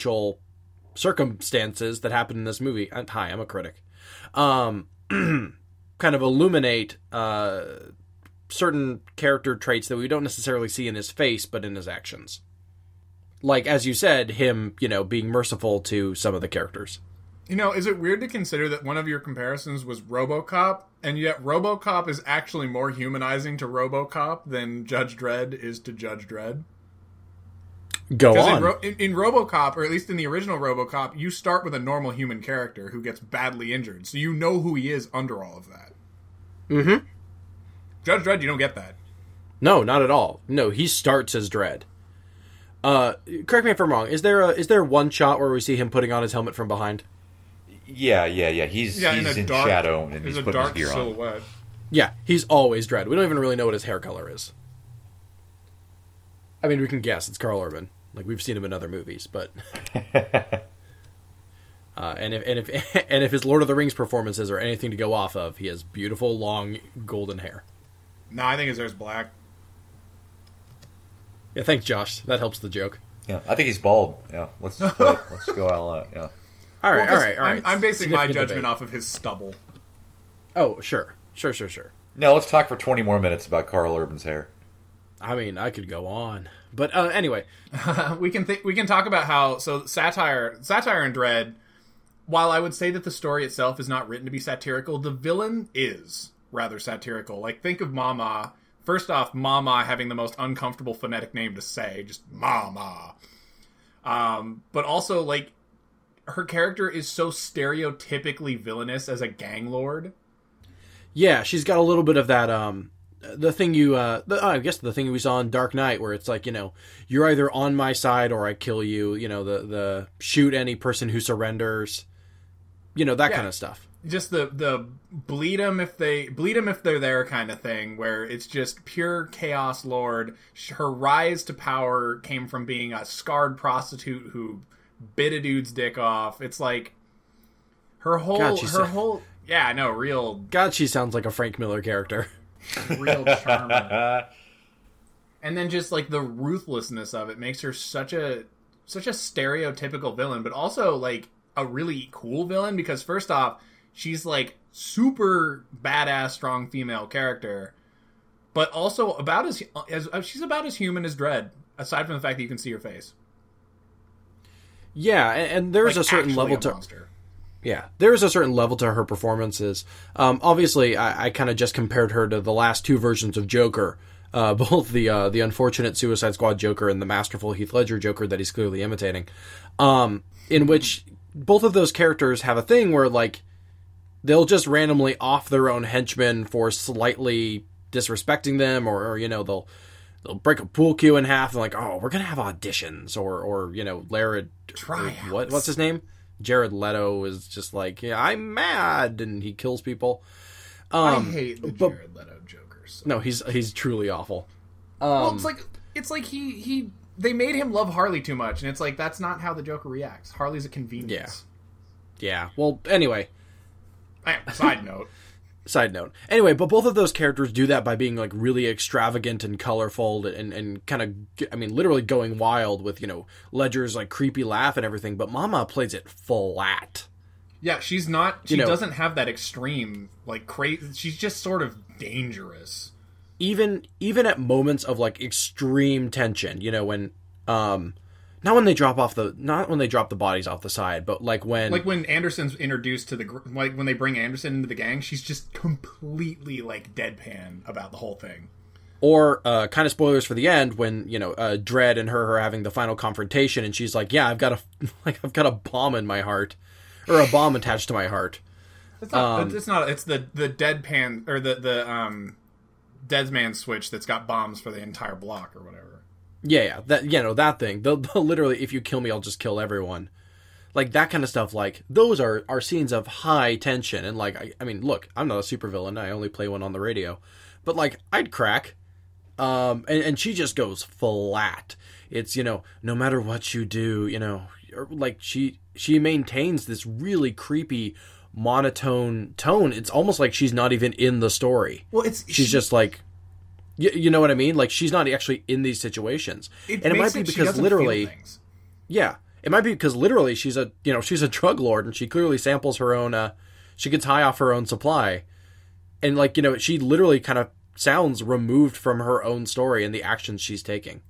circumstances that happen in this movie, hi, I'm a critic, kind of illuminate certain character traits that we don't necessarily see in his face, but in his actions. Like, as you said, him, being merciful to some of the characters. Is it weird to consider that one of your comparisons was RoboCop, and yet RoboCop is actually more humanizing to RoboCop than Judge Dredd is to Judge Dredd? Go on. In RoboCop, or at least in the original RoboCop, you start with a normal human character who gets badly injured, so you know who he is under all of that. Mm-hmm. Judge Dredd, you don't get that. No, not at all. No, he starts as Dredd. Correct me if I'm wrong. Is there one shot where we see him putting on his helmet from behind? Yeah. He's in shadow and he's putting his gear silhouette. on. Yeah, he's always Dredd. We don't even really know what his hair color is. I mean, we can guess. It's Karl Urban. Like, we've seen him in other movies, but and if his Lord of the Rings performances are anything to go off of, he has beautiful, long, golden hair. No, I think his hair's black. Yeah, thanks, Josh. That helps the joke. Yeah, I think he's bald. Yeah, let's go all out. Yeah. All right. I'm basing my judgment off of his stubble. Oh, sure. Now let's talk for 20 more minutes about Karl Urban's hair. I mean, I could go on, but anyway, we can talk about how satire in Dredd. While I would say that the story itself is not written to be satirical, the villain is rather satirical. Like, think of Mama. First off, Mama having the most uncomfortable phonetic name to say, just Mama. But also, like, her character is so stereotypically villainous as a gang lord. Yeah, she's got a little bit of that. The thing I guess the thing we saw in Dark Knight, where it's like, you're either on my side or I kill you. The shoot any person who surrenders. That kind of stuff. Just the bleed them if they're there kind of thing, where it's just pure chaos lord. Her rise to power came from being a scarred prostitute who bit a dude's dick off. It's like her whole yeah, no, real. God, she sounds like a Frank Miller character. Real charmer. And then just like the ruthlessness of it makes her such a stereotypical villain, but also like a really cool villain because first off, she's like super badass, strong female character, but also about as she's about as human as Dredd, aside from the fact that you can see her face. Yeah, and there's like a certain level to monster. Yeah, there's a certain level to her performances. Obviously, I kind of just compared her to the last two versions of Joker, both the unfortunate Suicide Squad Joker and the masterful Heath Ledger Joker that he's clearly imitating, in which both of those characters have a thing where, like, they'll just randomly off their own henchmen for slightly disrespecting them, or they'll break a pool cue in half and like, oh, we're gonna have auditions, or Laird, what's his name? Jared Leto is just like, yeah, I'm mad, and he kills people. I hate the Jared Leto Joker. So. No, he's truly awful. Well, it's like they made him love Harley too much, and it's like that's not how the Joker reacts. Harley's a convenience. Yeah. Well, anyway. Side note. Side note. Anyway, but both of those characters do that by being like really extravagant and colorful and kind of, I mean, literally going wild with, Ledger's like creepy laugh and everything. But Mama plays it flat. Yeah, she's not, she doesn't have that extreme, like, crazy, she's just sort of dangerous. Even at moments of like extreme tension, when, not when they drop the bodies off the side, but when Anderson's introduced to when they bring Anderson into the gang, she's just completely like deadpan about the whole thing. Or kind of spoilers for the end when Dredd and her are having the final confrontation, and she's like, "Yeah, I've got a bomb in my heart, or a bomb attached to my heart." It's not. It's the deadpan or the dead man switch that's got bombs for the entire block or whatever. Yeah, that thing. They'll literally, if you kill me, I'll just kill everyone. Like, that kind of stuff, like, those are scenes of high tension. And, like, I mean, look, I'm not a supervillain. I only play one on the radio. But, like, I'd crack. And she just goes flat. It's, no matter what you do, like, she maintains this really creepy, monotone tone. It's almost like she's not even in the story. Well, she's just, like... You know what I mean? Like, she's not actually in these situations. It might be because literally... Yeah. It might be because literally she's a drug lord, and she clearly samples her own... she gets high off her own supply. And, like, she literally kind of sounds removed from her own story and the actions she's taking.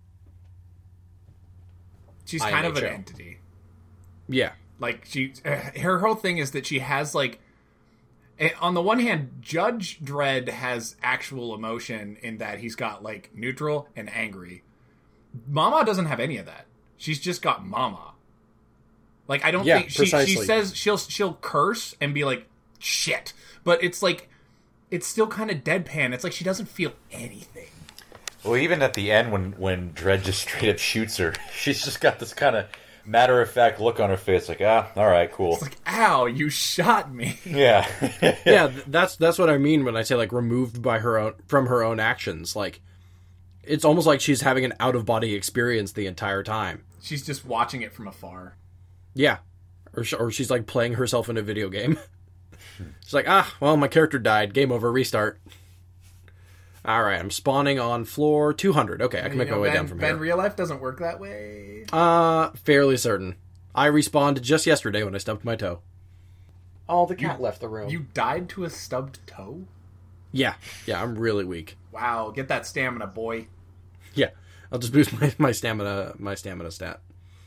She's kind of an entity. Yeah. Like, her whole thing is that she has, like... On the one hand, Judge Dredd has actual emotion in that he's got, like, neutral and angry. Mama doesn't have any of that. She's just got Mama. Like, I don't think... She says she'll curse and be like, shit. But it's like, it's still kind of deadpan. It's like she doesn't feel anything. Well, even at the end when Dredd just straight up shoots her, she's just got this kind of... matter-of-fact look on her face, like, all right, cool. It's like, ow, you shot me. Yeah. Yeah, that's what I mean when I say, like, removed from her own actions. Like, it's almost like she's having an out-of-body experience the entire time. She's just watching it from afar. Yeah. Or she's, like, playing herself in a video game. She's like, well, my character died. Game over, restart. All right, I'm spawning on floor 200. Okay, I can make my way down from here. Real life doesn't work that way. Fairly certain. I respawned just yesterday when I stubbed my toe. Oh, the cat left the room. You died to a stubbed toe? Yeah, I'm really weak. Wow, get that stamina, boy. Yeah, I'll just boost my stamina stat.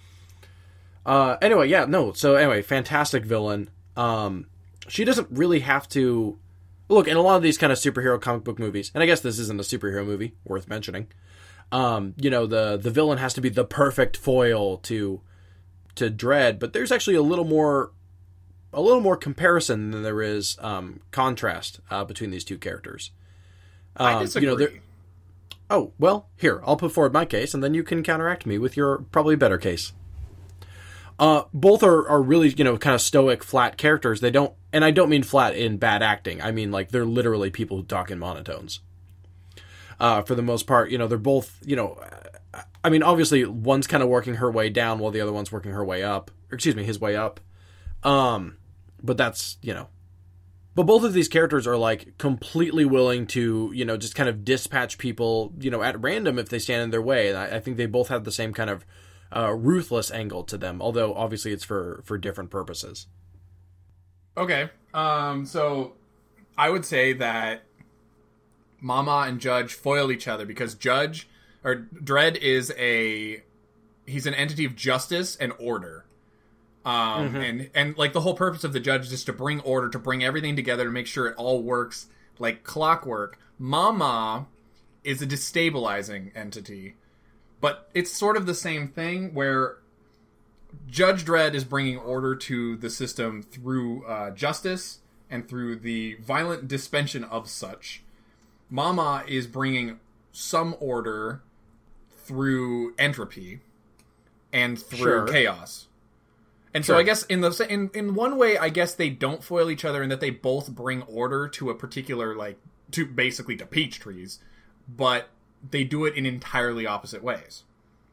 Anyway, fantastic villain. She doesn't really have to... Look, in a lot of these kind of superhero comic book movies, and I guess this isn't a superhero movie, worth mentioning, the villain has to be the perfect foil to Dredd, but there's actually a little more comparison than there is contrast between these two characters. I disagree. Oh, well, here, I'll put forward my case, and then you can counteract me with your probably better case. Both are really, kind of stoic, flat characters. They don't, and I don't mean flat in bad acting. I mean, like, they're literally people who talk in monotones. For the most part, they're both, I mean, obviously, one's kind of working her way down while the other one's working her way up. Or, excuse me, his way up. But that's, But both of these characters are, like, completely willing to, just kind of dispatch people, at random if they stand in their way. And I think they both have the same kind of ruthless angle to them, although obviously it's for different purposes. Okay, so I would say that Mama and Judge foil each other because Dredd is he's an entity of justice and order. And like the whole purpose of the Judge is just to bring order, to bring everything together, to make sure it all works like clockwork. Mama is a destabilizing entity. But it's sort of the same thing where Judge Dredd is bringing order to the system through justice and through the violent dispension of such. Mama is bringing some order through entropy and through chaos. And so I guess in one way, I guess they don't foil each other in that they both bring order to a particular, like, to peach trees, but they do it in entirely opposite ways.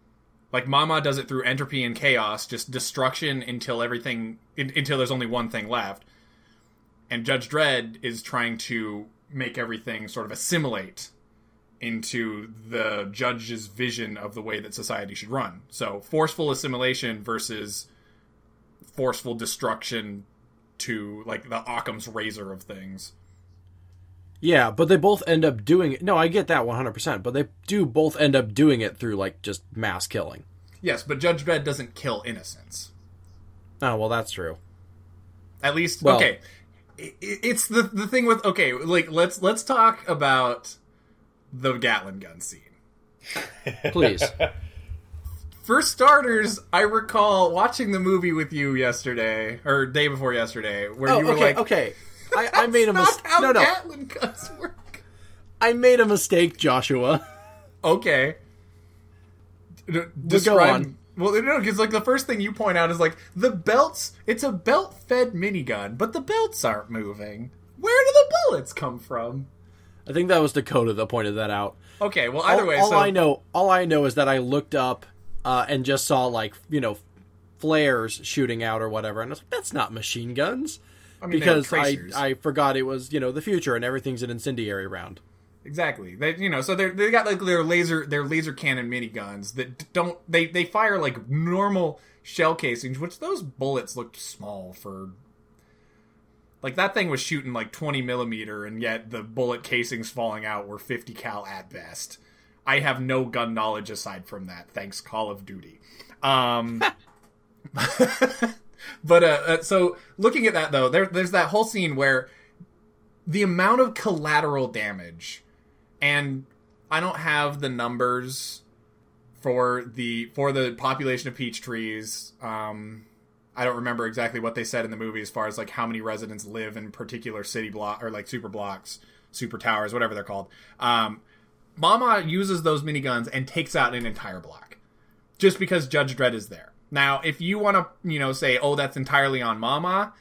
Like, Mama does it through entropy and chaos, just destruction until until there's only one thing left. And Judge Dredd is trying to make everything sort of assimilate into the judge's vision of the way that society should run. So, forceful assimilation versus forceful destruction to, like, the Occam's razor of things. Yeah, but they both end up doing it. No, I get that 100%, but they do both end up doing it through, like, just mass killing. Yes, but Judge Dredd doesn't kill innocents. Oh, well, that's true. At least, well, okay. It's the thing with, okay, like, let's talk about the Gatling gun scene. Please. For starters, I recall watching the movie with you yesterday, or day before yesterday, where you were like, okay. I made a mistake. No. Gatling guns work. I made a mistake, Joshua. Okay. Go on. Well, no, because like the first thing you point out is like the belts. It's a belt-fed minigun, but the belts aren't moving. Where do the bullets come from? I think that was Dakota that pointed that out. Okay, well, either way, all I know is that I looked up and just saw, like, you know, flares shooting out or whatever, and I was like, that's not machine guns. I mean, because I forgot it was, you know, the future and everything's an incendiary round. Exactly. They, you know, so they got like their laser cannon miniguns that don't they fire like normal shell casings, which those bullets looked small for. Like, that thing was shooting like 20 millimeter, and yet the bullet casings falling out were 50 cal at best. I have no gun knowledge aside from that. Thanks, Call of Duty. But so looking at that though, there's that whole scene where the amount of collateral damage, and I don't have the numbers for the population of peach trees. I don't remember exactly what they said in the movie as far as like how many residents live in particular city block or like super blocks, super towers, whatever they're called. Mama uses those miniguns and takes out an entire block just because Judge Dredd is there. Now, if you want to, you know, say, oh, that's entirely on Mama,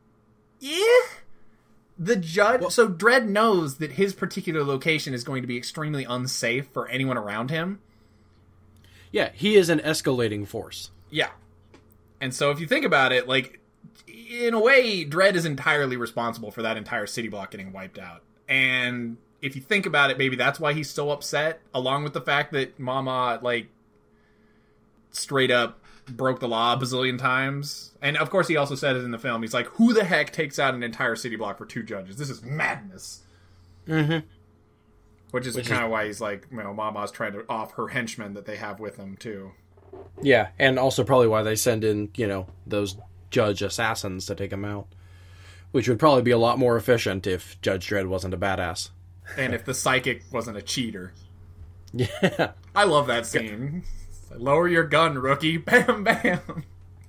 the judge... So Dredd knows that his particular location is going to be extremely unsafe for anyone around him. Yeah, he is an escalating force. Yeah. And so if you think about it, like, in a way, Dredd is entirely responsible for that entire city block getting wiped out. And if you think about it, maybe that's why he's so upset, along with the fact that Mama, like, straight up broke the law a bazillion times. And of course he also said it in the film. He's like, who the heck takes out an entire city block for 2 judges? This is madness. Mm-hmm. Which is kind of why he's like, you know, Mama's trying to off her henchmen that they have with them too. Yeah, and also probably why they send in, you know, those judge assassins to take him out. Which would probably be a lot more efficient if Judge Dredd wasn't a badass. And if the psychic wasn't a cheater. Yeah. I love that scene. Lower your gun, rookie. Bam, bam.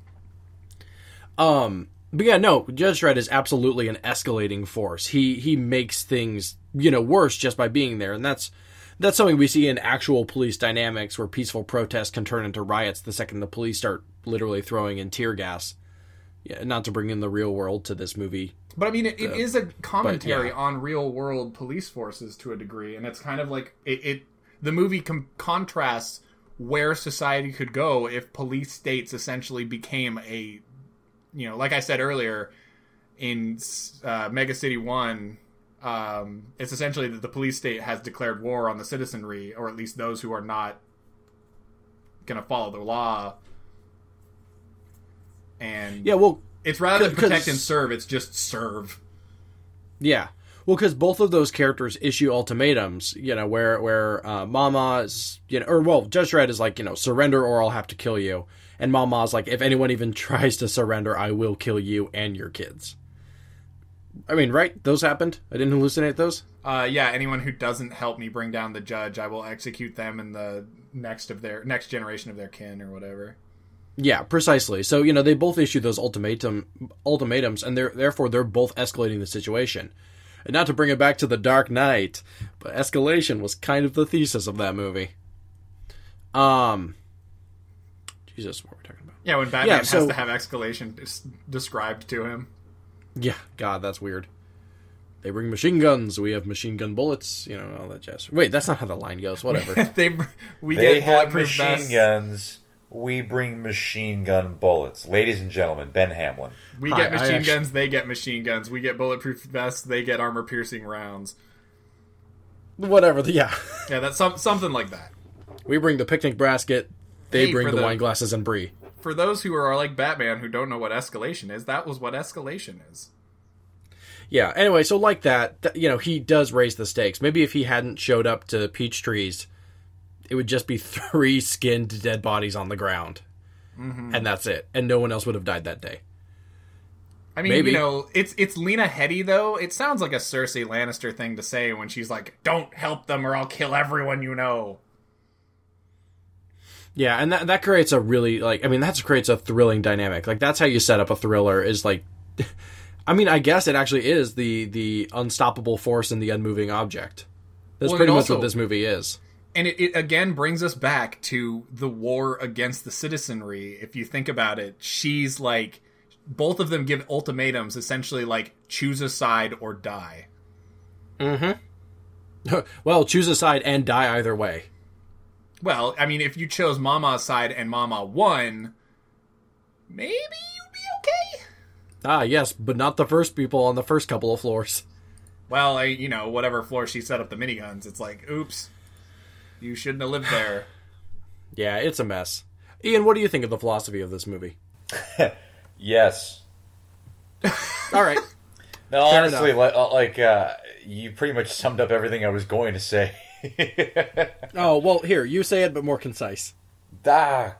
But yeah, no, Judge Dredd is absolutely an escalating force. He makes things, you know, worse just by being there, and that's something we see in actual police dynamics, where peaceful protests can turn into riots the second the police start literally throwing in tear gas. Yeah, not to bring in the real world to this movie. But I mean, it is a commentary on real world police forces to a degree, and it's kind of like the movie contrasts where society could go if police states essentially became a, you know, like I said earlier, in Mega City 1, it's essentially that the police state has declared war on the citizenry, or at least those who are not going to follow the law. And yeah, well, it's rather than protect and serve, it's just serve. Yeah. Well, because both of those characters issue ultimatums, you know, where Mama's, you know, or, well, Judge Dredd is like, you know, surrender or I'll have to kill you. And Mama's like, if anyone even tries to surrender, I will kill you and your kids. I mean, right? Those happened? I didn't hallucinate those? Yeah, anyone who doesn't help me bring down the judge, I will execute them in the next generation of their kin or whatever. Yeah, precisely. So, you know, they both issue those ultimatums, and therefore they're both escalating the situation. And not to bring it back to The Dark Knight, but escalation was kind of the thesis of that movie. Jesus, what were we talking about? Yeah, when Batman has to have escalation described to him. Yeah, God, that's weird. They bring machine guns, we have machine gun bullets, you know, all that jazz. Wait, that's not how the line goes, whatever. they have machine guns, we bring machine gun bullets. Ladies and gentlemen, Ben Hamlin. We get machine guns, they get machine guns. We get bulletproof vests, they get armor-piercing rounds. Whatever, yeah. Yeah, that's something like that. We bring the picnic basket, they bring the wine glasses and brie. For those who are like Batman who don't know what escalation is, that was what escalation is. Yeah, anyway, so like that, he does raise the stakes. Maybe if he hadn't showed up to Peachtree's, it would just be 3 skinned dead bodies on the ground. Mm-hmm. And that's it. And no one else would have died that day. I mean, maybe. It's Lena Headey, though. It sounds like a Cersei Lannister thing to say when she's like, don't help them or I'll kill everyone you know. Yeah, and that creates a really, that creates a thrilling dynamic. Like, that's how you set up a thriller, is like... I mean, I guess it actually is the unstoppable force and the unmoving object. That's pretty much what this movie is. And it again brings us back to the war against the citizenry. If you think about it, she's like... Both of them give ultimatums, essentially like, choose a side or die. Mm-hmm. Well, choose a side and die either way. Well, I mean, if you chose Mama's side and Mama won, maybe you'd be okay? Ah, yes, but not the first people on the first couple of floors. Well, whatever floor she set up the miniguns, it's like, oops, you shouldn't have lived there. Yeah, it's a mess. Ian, what do you think of the philosophy of this movie? Yes. All right. No, honestly, you pretty much summed up everything I was going to say. Oh, well, here, you say it, but more concise. It's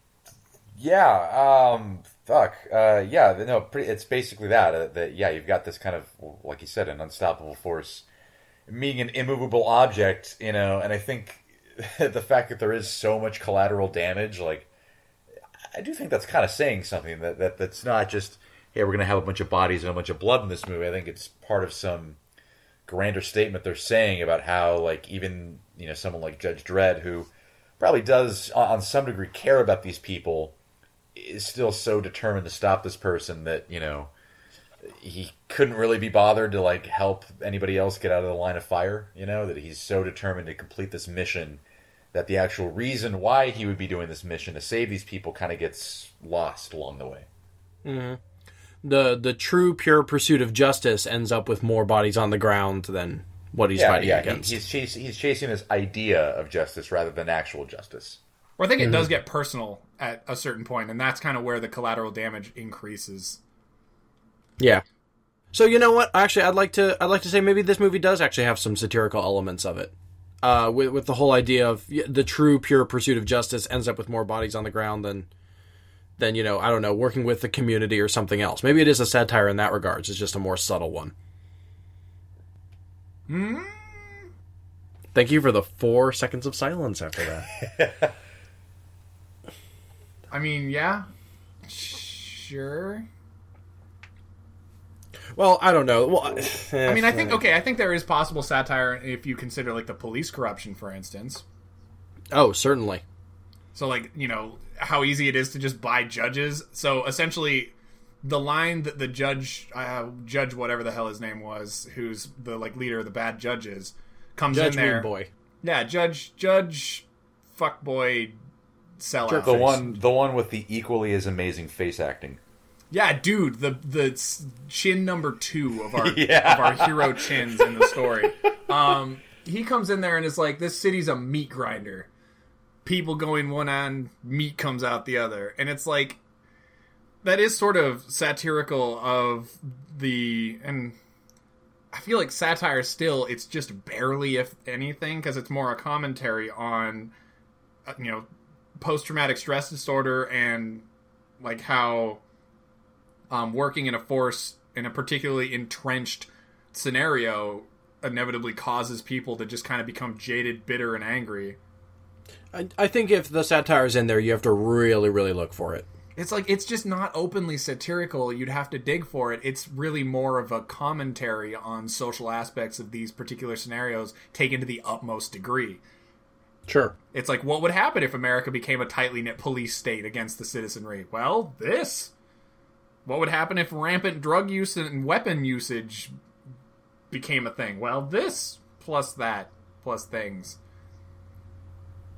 basically that you've got this kind of, like you said, an unstoppable force being an immovable object, and I think the fact that there is so much collateral damage, like, I do think that's kind of saying something, that's not just, hey, we're going to have a bunch of bodies and a bunch of blood in this movie. I think it's part of some grander statement they're saying about how, like, even, someone like Judge Dredd, who probably does, on some degree, care about these people, is still so determined to stop this person that, he couldn't really be bothered to, like, help anybody else get out of the line of fire, that he's so determined to complete this mission that the actual reason why he would be doing this mission to save these people kind of gets lost along the way. Mm-hmm. The true, pure pursuit of justice ends up with more bodies on the ground than what he's fighting against. He's chasing this idea of justice rather than actual justice. Well, I think it does get personal at a certain point, and that's kind of where the collateral damage increases. Yeah. So you know what? Actually, I'd like to say maybe this movie does actually have some satirical elements of it. With the whole idea of the true, pure pursuit of justice ends up with more bodies on the ground than I don't know, working with the community or something else. Maybe it is a satire in that regards. It's just a more subtle one. Mm. Thank you for the 4 seconds of silence after that. I mean, yeah. Sure. Well, I don't know. Well, I mean, I think there is possible satire if you consider, like, the police corruption, for instance. Oh, certainly. So, like, how easy it is to just buy judges. So, essentially, the line that the judge whatever the hell his name was, who's the, like, leader of the bad judges, comes Judge in there. Mean Boy. Yeah, Judge fuckboy sellout. The one with the equally as amazing face acting. Yeah, dude, the chin number 2 of our of our hero chins in the story. He comes in there and is like, this city's a meat grinder. People go in one end, meat comes out the other. And it's like, that is sort of satirical of and I feel like satire still, it's just barely, if anything, because it's more a commentary on, post-traumatic stress disorder and, like, how working in a force in a particularly entrenched scenario inevitably causes people to just kind of become jaded, bitter, and angry. I think if the satire is in there, you have to really, really look for it. It's like, it's just not openly satirical. You'd have to dig for it. It's really more of a commentary on social aspects of these particular scenarios taken to the utmost degree. Sure. It's like, what would happen if America became a tightly knit police state against the citizenry? Well, this. What would happen if rampant drug use and weapon usage became a thing? Well, this plus that plus things.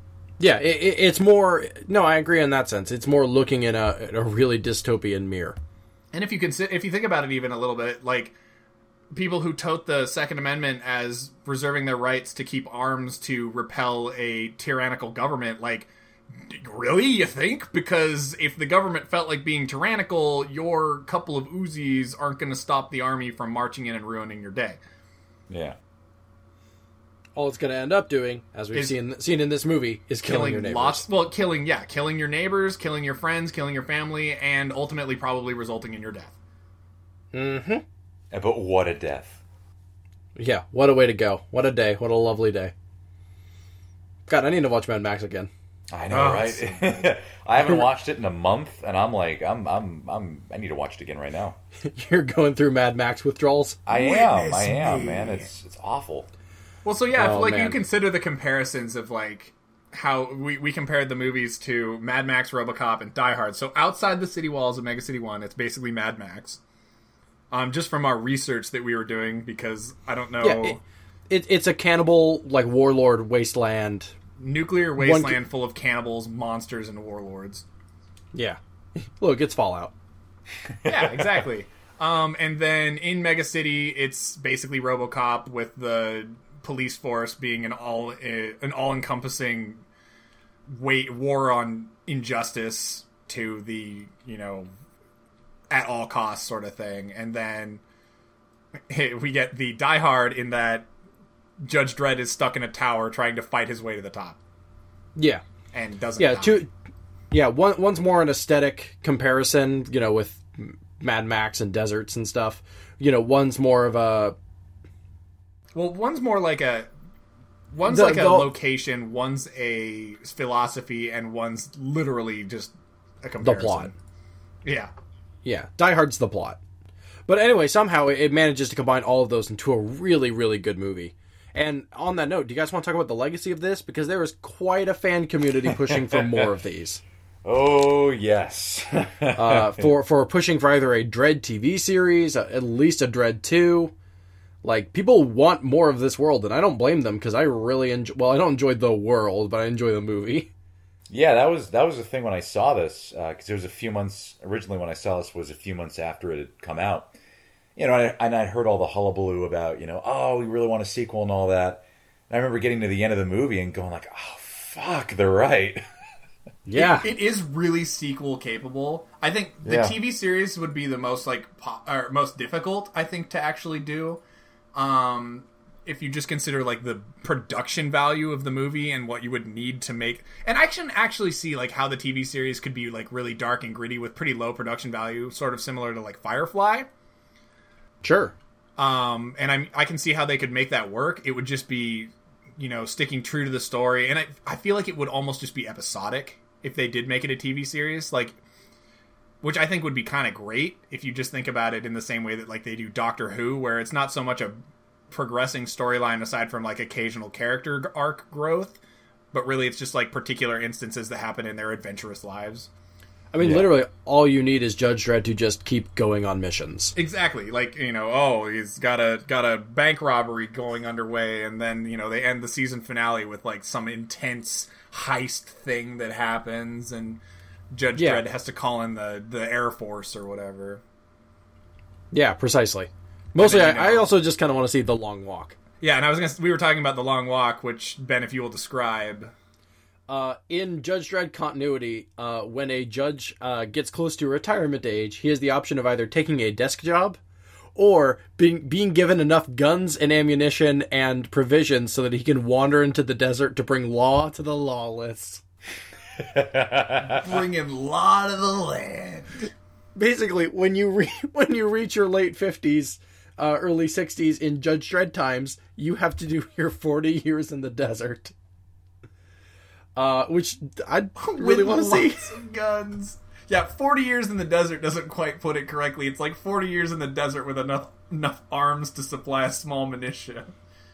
Yeah, it's more... No, I agree in that sense. It's more looking in a really dystopian mirror. And if you think about it even a little bit, like, people who tote the Second Amendment as reserving their rights to keep arms to repel a tyrannical government, like, really, you think? Because if the government felt like being tyrannical, your couple of Uzis aren't going to stop the army from marching in and ruining your day. Yeah. All it's going to end up doing, as we've seen in this movie, is killing your neighbors. Killing your neighbors, killing your friends, killing your family, and ultimately probably resulting in your death. Mm-hmm. But what a death. Yeah, what a way to go. What a day. What a lovely day. God, I need to watch Mad Max again. I know, right? I haven't watched it in a month, and I'm like, I need to watch it again right now. You're going through Mad Max withdrawals? I am, man. It's awful. Well, so yeah, you consider the comparisons of, like, how we compared the movies to Mad Max, RoboCop, and Die Hard. So outside the city walls of Mega City 1, it's basically Mad Max. Just from our research that we were doing, because I don't know... Yeah, it's a cannibal, like, warlord wasteland. Nuclear wasteland full of cannibals, monsters, and warlords. Yeah. Look, it's Fallout. Yeah, exactly. And then in Mega City, it's basically RoboCop with the police force being an all-encompassing war on injustice to the, at all costs sort of thing. And then we get the Die Hard in that Judge Dredd is stuck in a tower trying to fight his way to the top. Yeah. And doesn't one's more an aesthetic comparison, with Mad Max and deserts and stuff. One's more of a... Well, one's more like a... One's like a location, one's a philosophy, and one's literally just a comparison. The plot. Yeah. Yeah. Die Hard's the plot. But anyway, somehow it manages to combine all of those into a really, really good movie. And on that note, do you guys want to talk about the legacy of this? Because there is quite a fan community pushing for more of these. Oh, yes. For pushing for either a Dredd TV series, at least a Dredd 2. Like, people want more of this world, and I don't blame them, because I really enjoy... Well, I don't enjoy the world, but I enjoy the movie. Yeah, that was the thing when I saw this, because it was a few months... Originally, when I saw this was a few months after it had come out. And I heard all the hullabaloo about, we really want a sequel and all that. And I remember getting to the end of the movie and going like, oh, fuck, they're right. Yeah. It is really sequel capable. I think the TV series would be the most, most difficult, I think, to actually do. If you just consider, like, the production value of the movie and what you would need to make... And I can actually see, like, how the TV series could be, like, really dark and gritty with pretty low production value, sort of similar to, like, Firefly. Sure. And I can see how they could make that work. It would just be, sticking true to the story. And I feel like it would almost just be episodic if they did make it a TV series. Like, which I think would be kind of great if you just think about it in the same way that, like, they do Doctor Who, where it's not so much a progressing storyline aside from, like, occasional character arc growth, but really it's just, like, particular instances that happen in their adventurous lives. I mean, literally, all you need is Judge Dredd to just keep going on missions. Exactly. Like, he's got a bank robbery going underway, and then, they end the season finale with, like, some intense heist thing that happens, and Judge Dredd has to call in the Air Force or whatever. Yeah, precisely. Mostly, then, I also just kind of want to see The Long Walk. Yeah, and we were talking about The Long Walk, which, Ben, if you will describe... In Judge Dredd continuity, when a judge gets close to retirement age, he has the option of either taking a desk job or being given enough guns and ammunition and provisions so that he can wander into the desert to bring law to the lawless. Bringing law to the land. Basically, when you reach your late 50s, early 60s in Judge Dredd times, you have to do your 40 years in the desert. Which I really want to see. Some guns. Yeah, 40 years in the desert doesn't quite put it correctly. It's like 40 years in the desert with enough arms to supply a small militia.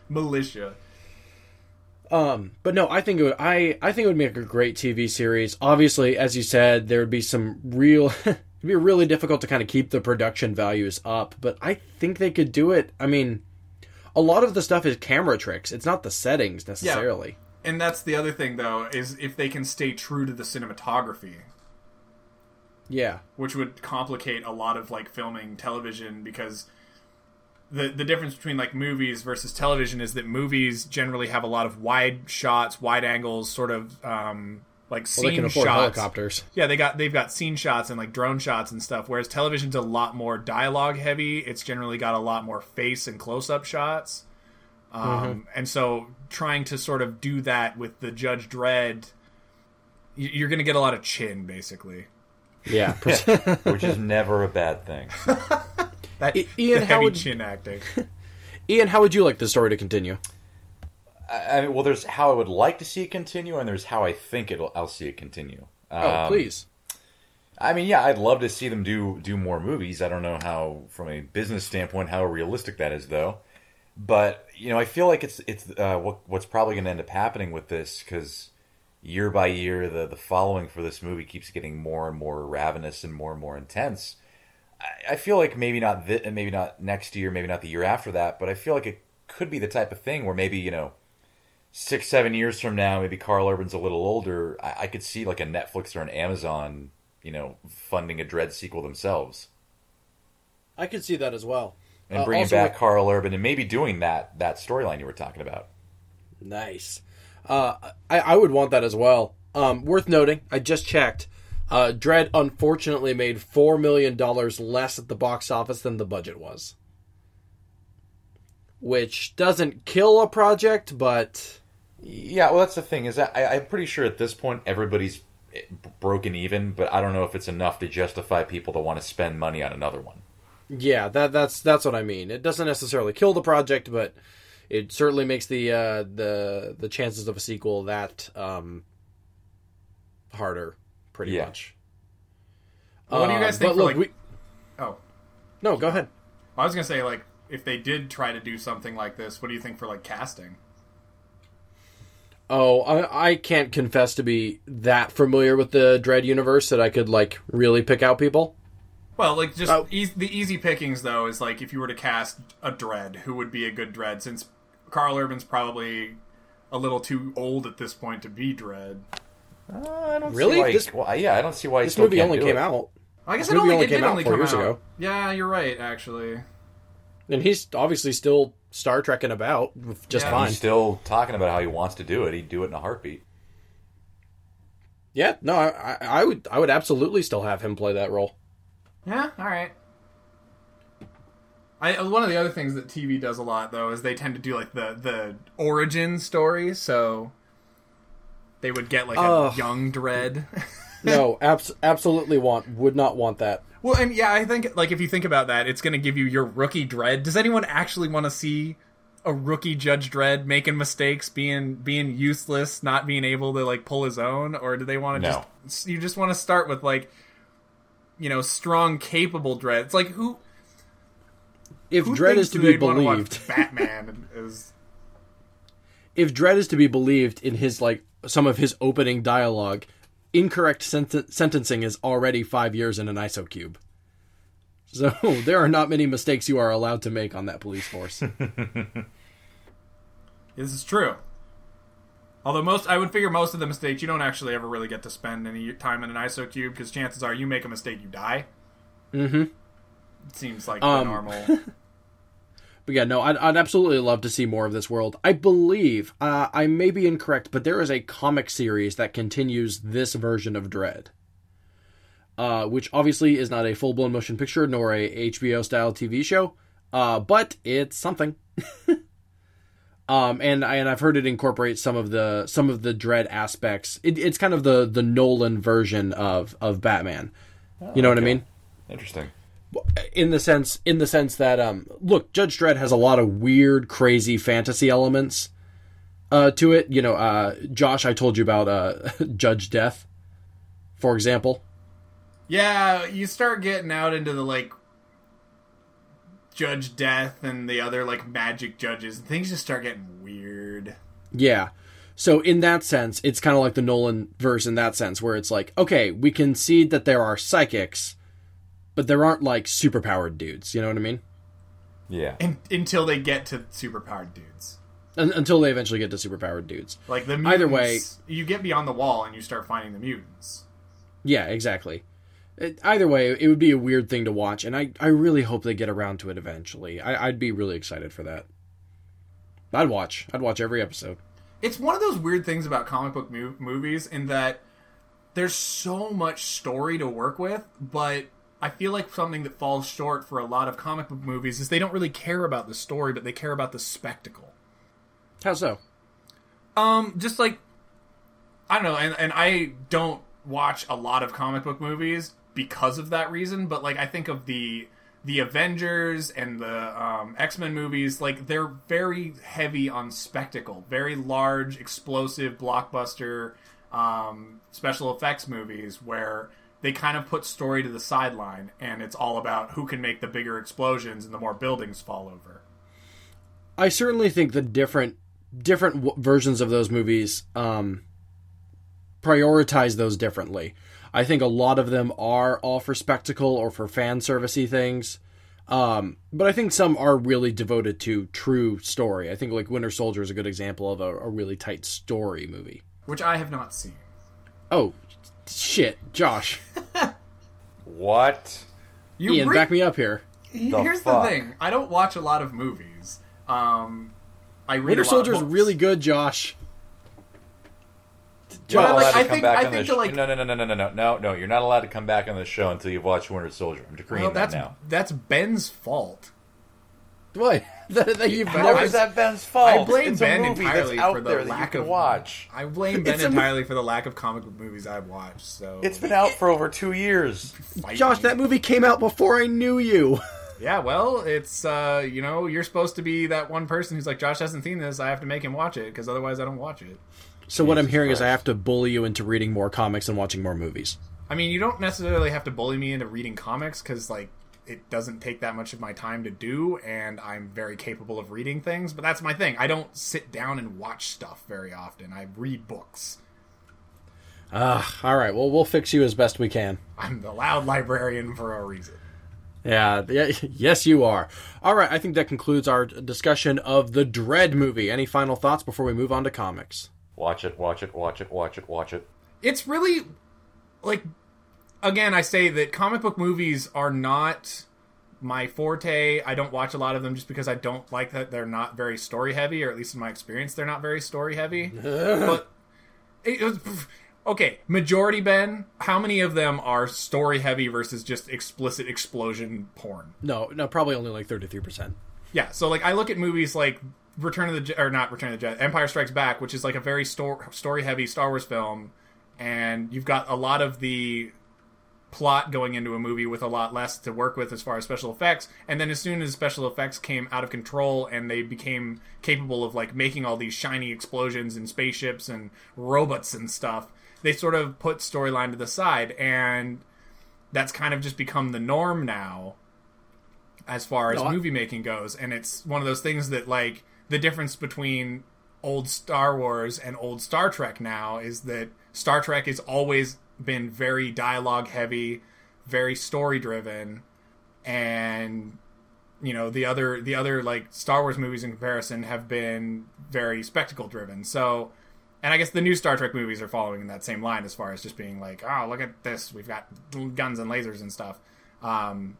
But no, I think it would make a great TV series. Obviously, as you said, there would be some real... it'd be really difficult to kind of keep the production values up, but I think they could do it. I mean, a lot of the stuff is camera tricks. It's not the settings, necessarily. Yeah. And that's the other thing, though, is if they can stay true to the cinematography. Yeah. Which would complicate a lot of, like, filming television, because the difference between, like, movies versus television is that movies generally have a lot of wide shots, wide angles, sort of, like, scene they can afford shots. Helicopters. Yeah, they've got scene shots and, like, drone shots and stuff, whereas television's a lot more dialogue heavy. It's generally got a lot more face and close-up shots. And so trying to sort of do that with the Judge Dredd, you're going to get a lot of chin, basically. Yeah. Which is never a bad thing. Ian, heavy chin acting. Ian, how would you like the story to continue? I mean, well, there's how I would like to see it continue, and there's how I think I'll see it continue. Please. I mean, yeah, I'd love to see them do more movies. I don't know how, from a business standpoint, how realistic that is, though. But you know, I feel like it's what's probably going to end up happening with this, because year by year, the following for this movie keeps getting more and more ravenous and more intense. I feel like maybe not maybe not next year, maybe not the year after that, but I feel like it could be the type of thing where maybe, you know, 6-7 years from now, maybe Karl Urban's a little older. I could see like a Netflix or an Amazon, you know, funding a Dredd sequel themselves. I could see that as well. And bringing back Karl Urban and maybe doing that storyline you were talking about. Nice. I would want that as well. Worth noting, I just checked. Dredd unfortunately made $4 million less at the box office than the budget was. Which doesn't kill a project, but... Yeah, well, that's the thing, is that I'm pretty sure at this point everybody's broken even, but I don't know if it's enough to justify people to want to spend money on another one. Yeah, that's what I mean. It doesn't necessarily kill the project, but it certainly makes the chances of a sequel that harder, pretty much. What do you guys think? No, go ahead. I was gonna say, like, if they did try to do something like this, what do you think for, like, casting? Oh, I can't confess to be that familiar with the Dredd universe that I could, like, really pick out people. Well, like, just the easy pickings, though, is, like, if you were to cast a Dredd, who would be a good Dredd? Since Karl Urban's probably a little too old at this point to be Dredd. I don't really? see why. I don't see why this movie only came out. I guess it only came out 4 years ago. Yeah, you're right, actually. And he's obviously still Star Trekking about just fine. He's still talking about how he wants to do it. He'd do it in a heartbeat. Yeah, no, I would absolutely still have him play that role. Yeah, all right. One of the other things that TV does a lot, though, is they tend to do, like, the origin story, so they would get, like, a young Dredd. No, absolutely would not want that. Well, and yeah, I think, like, if you think about that, it's going to give you your rookie Dredd. Does anyone actually want to see a rookie Judge Dredd making mistakes, being useless, not being able to, like, pull his own? Or do they want to you just want to start with, like, you know, strong, capable Dredd? It's like, who Dredd is to be believed, Batman is... If Dredd is to be believed in his, like, some of his opening dialogue, incorrect sentencing is already 5 years in an ISO cube. So there are not many mistakes you are allowed to make on that police force. This is true. Although I would figure most of the mistakes, you don't actually ever really get to spend any time in an ISO cube, because chances are you make a mistake, you die. Mm-hmm. It seems like the normal... But yeah, no, I'd absolutely love to see more of this world. I believe, I may be incorrect, but there is a comic series that continues this version of Dredd. Which obviously is not a full-blown motion picture, nor a HBO-style TV show. But it's something. And I've heard it incorporate some of the Dredd aspects. It's kind of the Nolan version of Batman. You know what I mean? Interesting. In the sense that look, Judge Dredd has a lot of weird, crazy fantasy elements to it. You know, Josh, I told you about Judge Death, for example. Yeah, you start getting out into the, like, Judge Death and the other, like, magic judges, and things just start getting weird. Yeah. So in that sense, it's kind of like the Nolan verse in that sense, where it's like, okay, we concede that there are psychics, but there aren't, like, superpowered dudes. You know what I mean? Yeah. Until they get to superpowered dudes. until they eventually get to superpowered dudes. Like the mutants, either way, you get beyond the wall and you start finding the mutants. Yeah, exactly. Either way, it would be a weird thing to watch, and I really hope they get around to it eventually. I'd be really excited for that. I'd watch every episode. It's one of those weird things about comic book movies in that there's so much story to work with, but I feel like something that falls short for a lot of comic book movies is they don't really care about the story, but they care about the spectacle. How so? Just like, I don't know, and I don't watch a lot of comic book movies because of that reason, but like I think of the Avengers and the X-Men movies, like they're very heavy on spectacle, very large, explosive, blockbuster special effects movies where they kind of put story to the sideline, and it's all about who can make the bigger explosions and the more buildings fall over. I certainly think the different versions of those movies prioritize those differently. I think a lot of them are all for spectacle or for fan servicey things. But I think some are really devoted to true story. I think like Winter Soldier is a good example of a really tight story movie. Which I have not seen. Oh, shit. Josh. What? Ian, back me up here. Here's the thing. I don't watch a lot of movies. Winter Soldier is really good, Josh. You're not allowed to come back on the show. No. You're not allowed to come back on the show until you've watched Winter Soldier. I'm decreeing that now. That's Ben's fault. What? How is that Ben's fault? I blame Ben entirely for the lack of watch. I blame Ben entirely for the lack of comic book movies I've watched. So it's been out for over 2 years. Josh, that movie came out before I knew you. Yeah, well, it's you're supposed to be that one person who's like, Josh hasn't seen this. I have to make him watch it because otherwise I don't watch it. So what I'm hearing is I have to bully you into reading more comics and watching more movies. I mean, you don't necessarily have to bully me into reading comics because, like, it doesn't take that much of my time to do, and I'm very capable of reading things. But that's my thing. I don't sit down and watch stuff very often. I read books. All right. Well, we'll fix you as best we can. I'm the loud librarian for a reason. Yeah, yes, you are. All right. I think that concludes our discussion of the Dredd movie. Any final thoughts before we move on to comics? Watch it. It's really, like, again, I say that comic book movies are not my forte. I don't watch a lot of them just because I don't like that they're not very story heavy, or at least in my experience, they're not very story heavy. But, okay, majority, Ben, how many of them are story heavy versus just explicit explosion porn? No, probably only like 33%. Yeah, so, like, I look at movies like Empire Strikes Back, which is like a very story-heavy Star Wars film, and you've got a lot of the plot going into a movie with a lot less to work with as far as special effects, and then as soon as special effects came out of control and they became capable of, like, making all these shiny explosions and spaceships and robots and stuff, they sort of put storyline to the side, and that's kind of just become the norm now as far as movie making goes, and it's one of those things that, like, the difference between old Star Wars and old Star Trek now is that Star Trek has always been very dialogue heavy, very story driven, and the other like Star Wars movies in comparison have been very spectacle driven. So, and I guess the new Star Trek movies are following in that same line as far as just being like, oh, look at this, we've got guns and lasers and stuff. But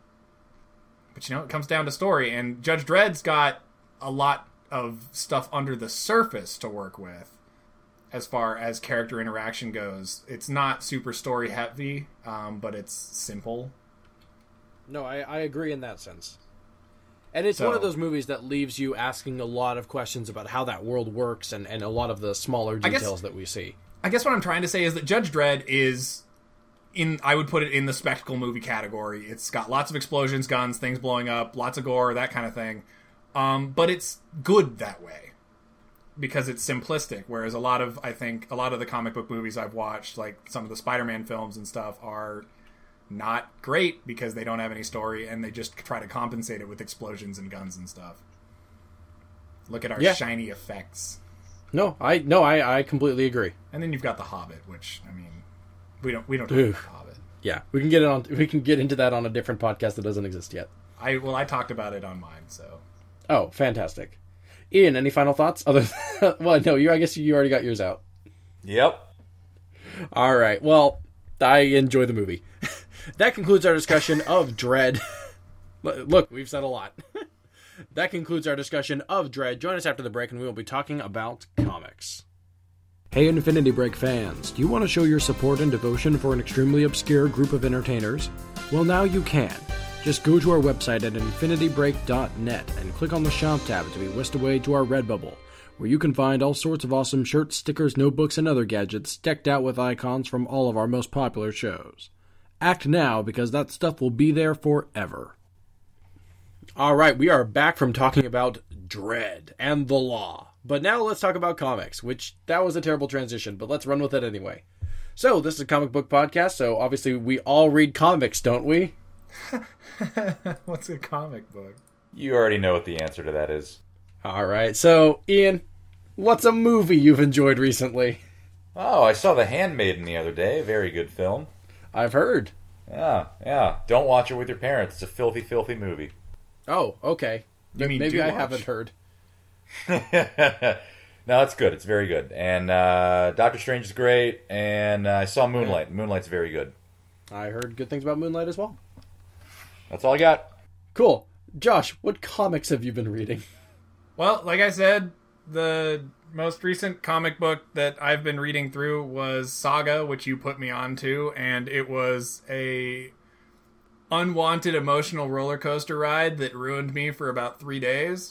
it comes down to story, and Judge Dredd's got a lot of stuff under the surface to work with as far as character interaction goes. It's not super story heavy, but it's simple. No, I agree in that sense. And it's one of those movies that leaves you asking a lot of questions about how that world works and a lot of the smaller details that we see. I guess what I'm trying to say is that Judge Dredd is I would put it in the spectacle movie category. It's got lots of explosions, guns, things blowing up, lots of gore, that kind of thing. But it's good that way because it's simplistic. Whereas a lot of the comic book movies I've watched, like some of the Spider-Man films and stuff, are not great because they don't have any story and they just try to compensate it with explosions and guns and stuff. Look at our shiny effects. No, I completely agree. And then you've got The Hobbit, which, I mean, we don't talk about The Hobbit. Yeah, we can get into that on a different podcast that doesn't exist yet. I talked about it on mine, so. Oh, fantastic. Ian, any final thoughts? Well, no, I guess you already got yours out. Yep. All right. Well, I enjoy the movie. That concludes our discussion of Dredd. Look, we've said a lot. That concludes our discussion of Dredd. Join us after the break, and we will be talking about comics. Hey, Infinity Break fans. Do you want to show your support and devotion for an extremely obscure group of entertainers? Well, now you can. Just go to our website at infinitybreak.net and click on the Shop tab to be whisked away to our Redbubble, where you can find all sorts of awesome shirts, stickers, notebooks, and other gadgets decked out with icons from all of our most popular shows. Act now, because that stuff will be there forever. Alright, we are back from talking about Dredd and the law. But now let's talk about comics, which, that was a terrible transition, but let's run with it anyway. So, this is a comic book podcast, so obviously we all read comics, don't we? What's a comic book? You already know what the answer to that is. Alright, so, Ian, what's a movie you've enjoyed recently? Oh, I saw The Handmaiden the other day. Very good film. I've heard. Yeah. Don't watch it with your parents. It's a filthy, filthy movie. Oh, okay. Maybe I haven't heard. No, it's good. It's very good. And Doctor Strange is great. And I saw Moonlight. Moonlight's very good. I heard good things about Moonlight as well. That's all I got. Cool. Josh, what comics have you been reading? Well, like I said, the most recent comic book that I've been reading through was Saga, which you put me on to, and it was a unwanted emotional roller coaster ride that ruined me for about 3 days.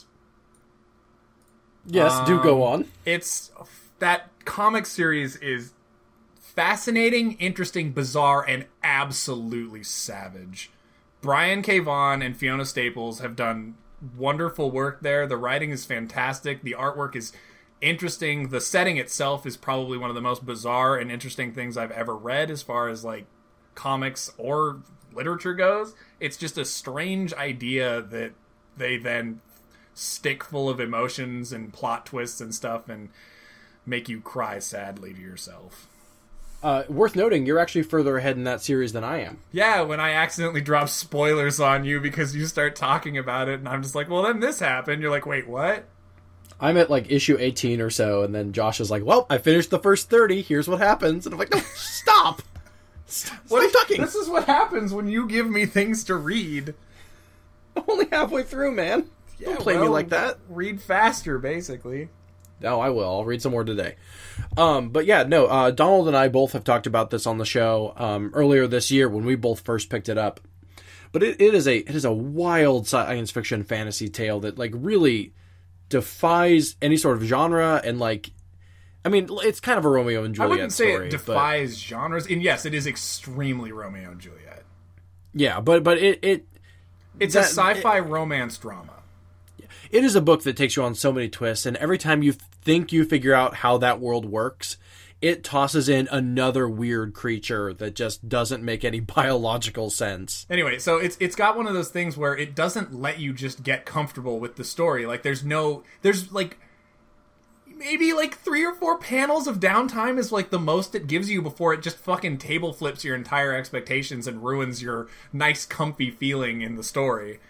Yes, do go on. That comic series is fascinating, interesting, bizarre, and absolutely savage. Brian K. Vaughan and Fiona Staples have done wonderful work there. The writing is fantastic. The artwork is interesting. The setting itself is probably one of the most bizarre and interesting things I've ever read as far as like comics or literature goes. It's just a strange idea that they then stick full of emotions and plot twists and stuff and make you cry sadly to yourself. Worth noting, you're actually further ahead in that series than I am. Yeah, when I accidentally drop spoilers on you because you start talking about it and I'm just like, well, then this happened. You're like, wait, what? I'm at like issue 18 or so, and then Josh is like, well, I finished the first 30, here's what happens. And I'm like, no, stop! Stop talking! This is what happens when you give me things to read. I'm only halfway through, man. Yeah, don't play me like that. Read faster, basically. No, I will. I'll read some more today. But yeah, no, Donald and I both have talked about this on the show earlier this year when we both first picked it up. But it is a wild science fiction fantasy tale that like really defies any sort of genre, and like, I mean, it's kind of a Romeo and Juliet I wouldn't say story, it defies genres, and yes, it is extremely Romeo and Juliet. Yeah, but it's a sci-fi romance drama. It is a book that takes you on so many twists, and every time you think you figure out how that world works, it tosses in another weird creature that just doesn't make any biological sense. Anyway, so it's got one of those things where it doesn't let you just get comfortable with the story. Like, there's like maybe like 3 or 4 panels of downtime is like the most it gives you before it just fucking table flips your entire expectations and ruins your nice comfy feeling in the story.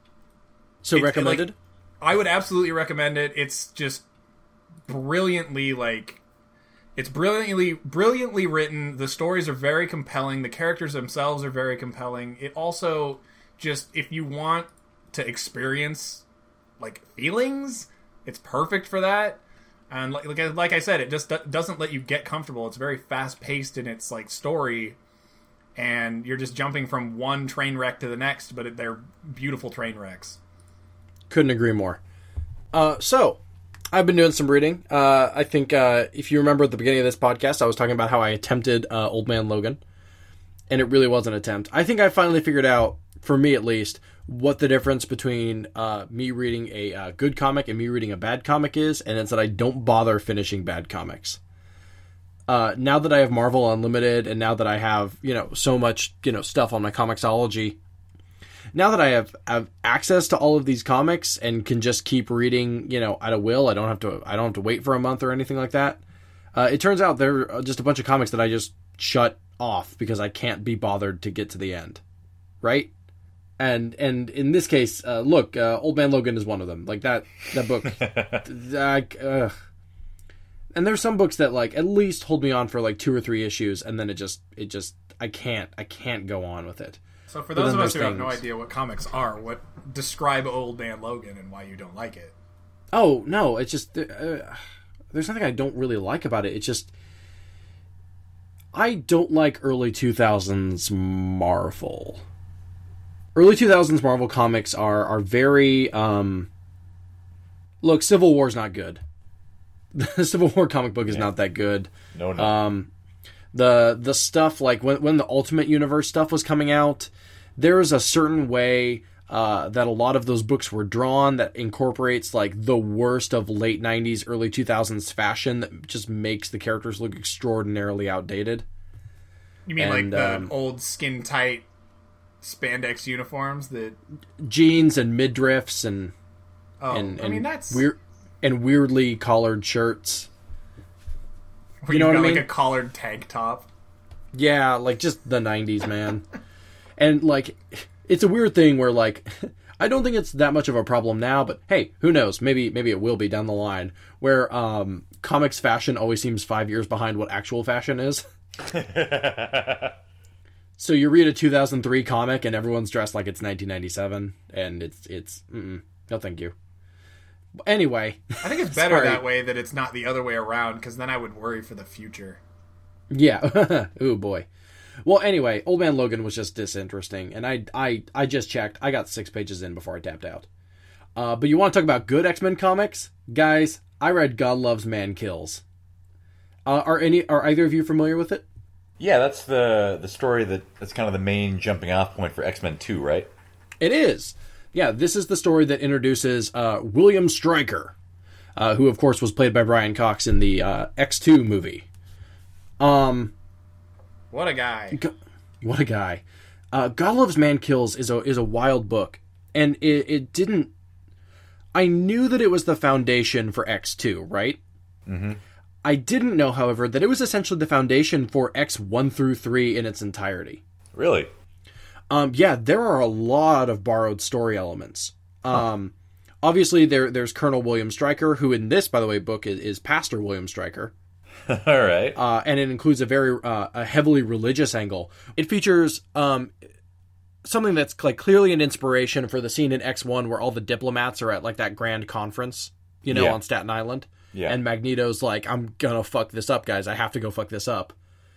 So recommended? I would absolutely recommend it. It's just brilliantly brilliantly written. The stories are very compelling. The characters themselves are very compelling. It also just, if you want to experience like feelings, it's perfect for that. And like I said, it just doesn't let you get comfortable. It's very fast paced in its like story, and you're just jumping from one train wreck to the next. But they're beautiful train wrecks. Couldn't agree more. So, I've been doing some reading. I think if you remember at the beginning of this podcast, I was talking about how I attempted Old Man Logan. And it really was an attempt. I think I finally figured out, for me at least, what the difference between me reading a good comic and me reading a bad comic is. And it's that I don't bother finishing bad comics. Now that I have Marvel Unlimited, and now that I have, so much, stuff on my Comixology, now that I have access to all of these comics and can just keep reading, at a will, I don't have to wait for a month or anything like that. It turns out there are just a bunch of comics that I just shut off because I can't be bothered to get to the end. Right? And in this case, look, Old Man Logan is one of them. Like that book. And there's some books that like at least hold me on for like 2 or 3 issues, and then it just I can't go on with it. So for those of us who have no idea what comics are, describe Old Man Logan and why you don't like it. Oh no, it's just there's nothing I don't really like about it. It's just I don't like early 2000s Marvel. Early 2000s Marvel comics are very look, Civil War's not good. The Civil War comic book is not that good. No. The stuff like when the Ultimate Universe stuff was coming out, there's a certain way that a lot of those books were drawn that incorporates like the worst of late 90s, early 2000s fashion that just makes the characters look extraordinarily outdated. You mean like the old skin tight spandex uniforms that jeans and midriffs and I mean that's weird and weirdly collared shirts. You know what I mean? Like a collared tank top. Yeah, like just the 90s, man. And like it's a weird thing where like I don't think it's that much of a problem now, but hey, who knows? Maybe it will be down the line where comics fashion always seems 5 years behind what actual fashion is. So you read a 2003 comic and everyone's dressed like it's 1997, and it's no thank you. Anyway, I think it's better that way, that it's not the other way around, because then I would worry for the future. Yeah. Ooh boy. Well, anyway, Old Man Logan was just disinteresting, and I just checked. I got 6 pages in before I tapped out. But you want to talk about good X-Men comics, guys? I read God Loves, Man Kills. Are either of you familiar with it? Yeah, that's the story that's kind of the main jumping off point for X-Men 2, right? It is. Yeah, this is the story that introduces William Stryker, who of course was played by Brian Cox in the X2 movie. What a guy! What a guy! God Loves, Man Kills is a wild book, and it didn't. I knew that it was the foundation for X2, right? Mm-hmm. I didn't know, however, that it was essentially the foundation for X1 through 3 in its entirety. Really? Yeah, there are a lot of borrowed story elements. Obviously, there's Colonel William Stryker, who in this, by the way, book is Pastor William Stryker. All right. And it includes a heavily religious angle. It features something that's like clearly an inspiration for the scene in X1 where all the diplomats are at like that grand conference, on Staten Island. Yeah. And Magneto's like, I'm gonna fuck this up, guys. I have to go fuck this up.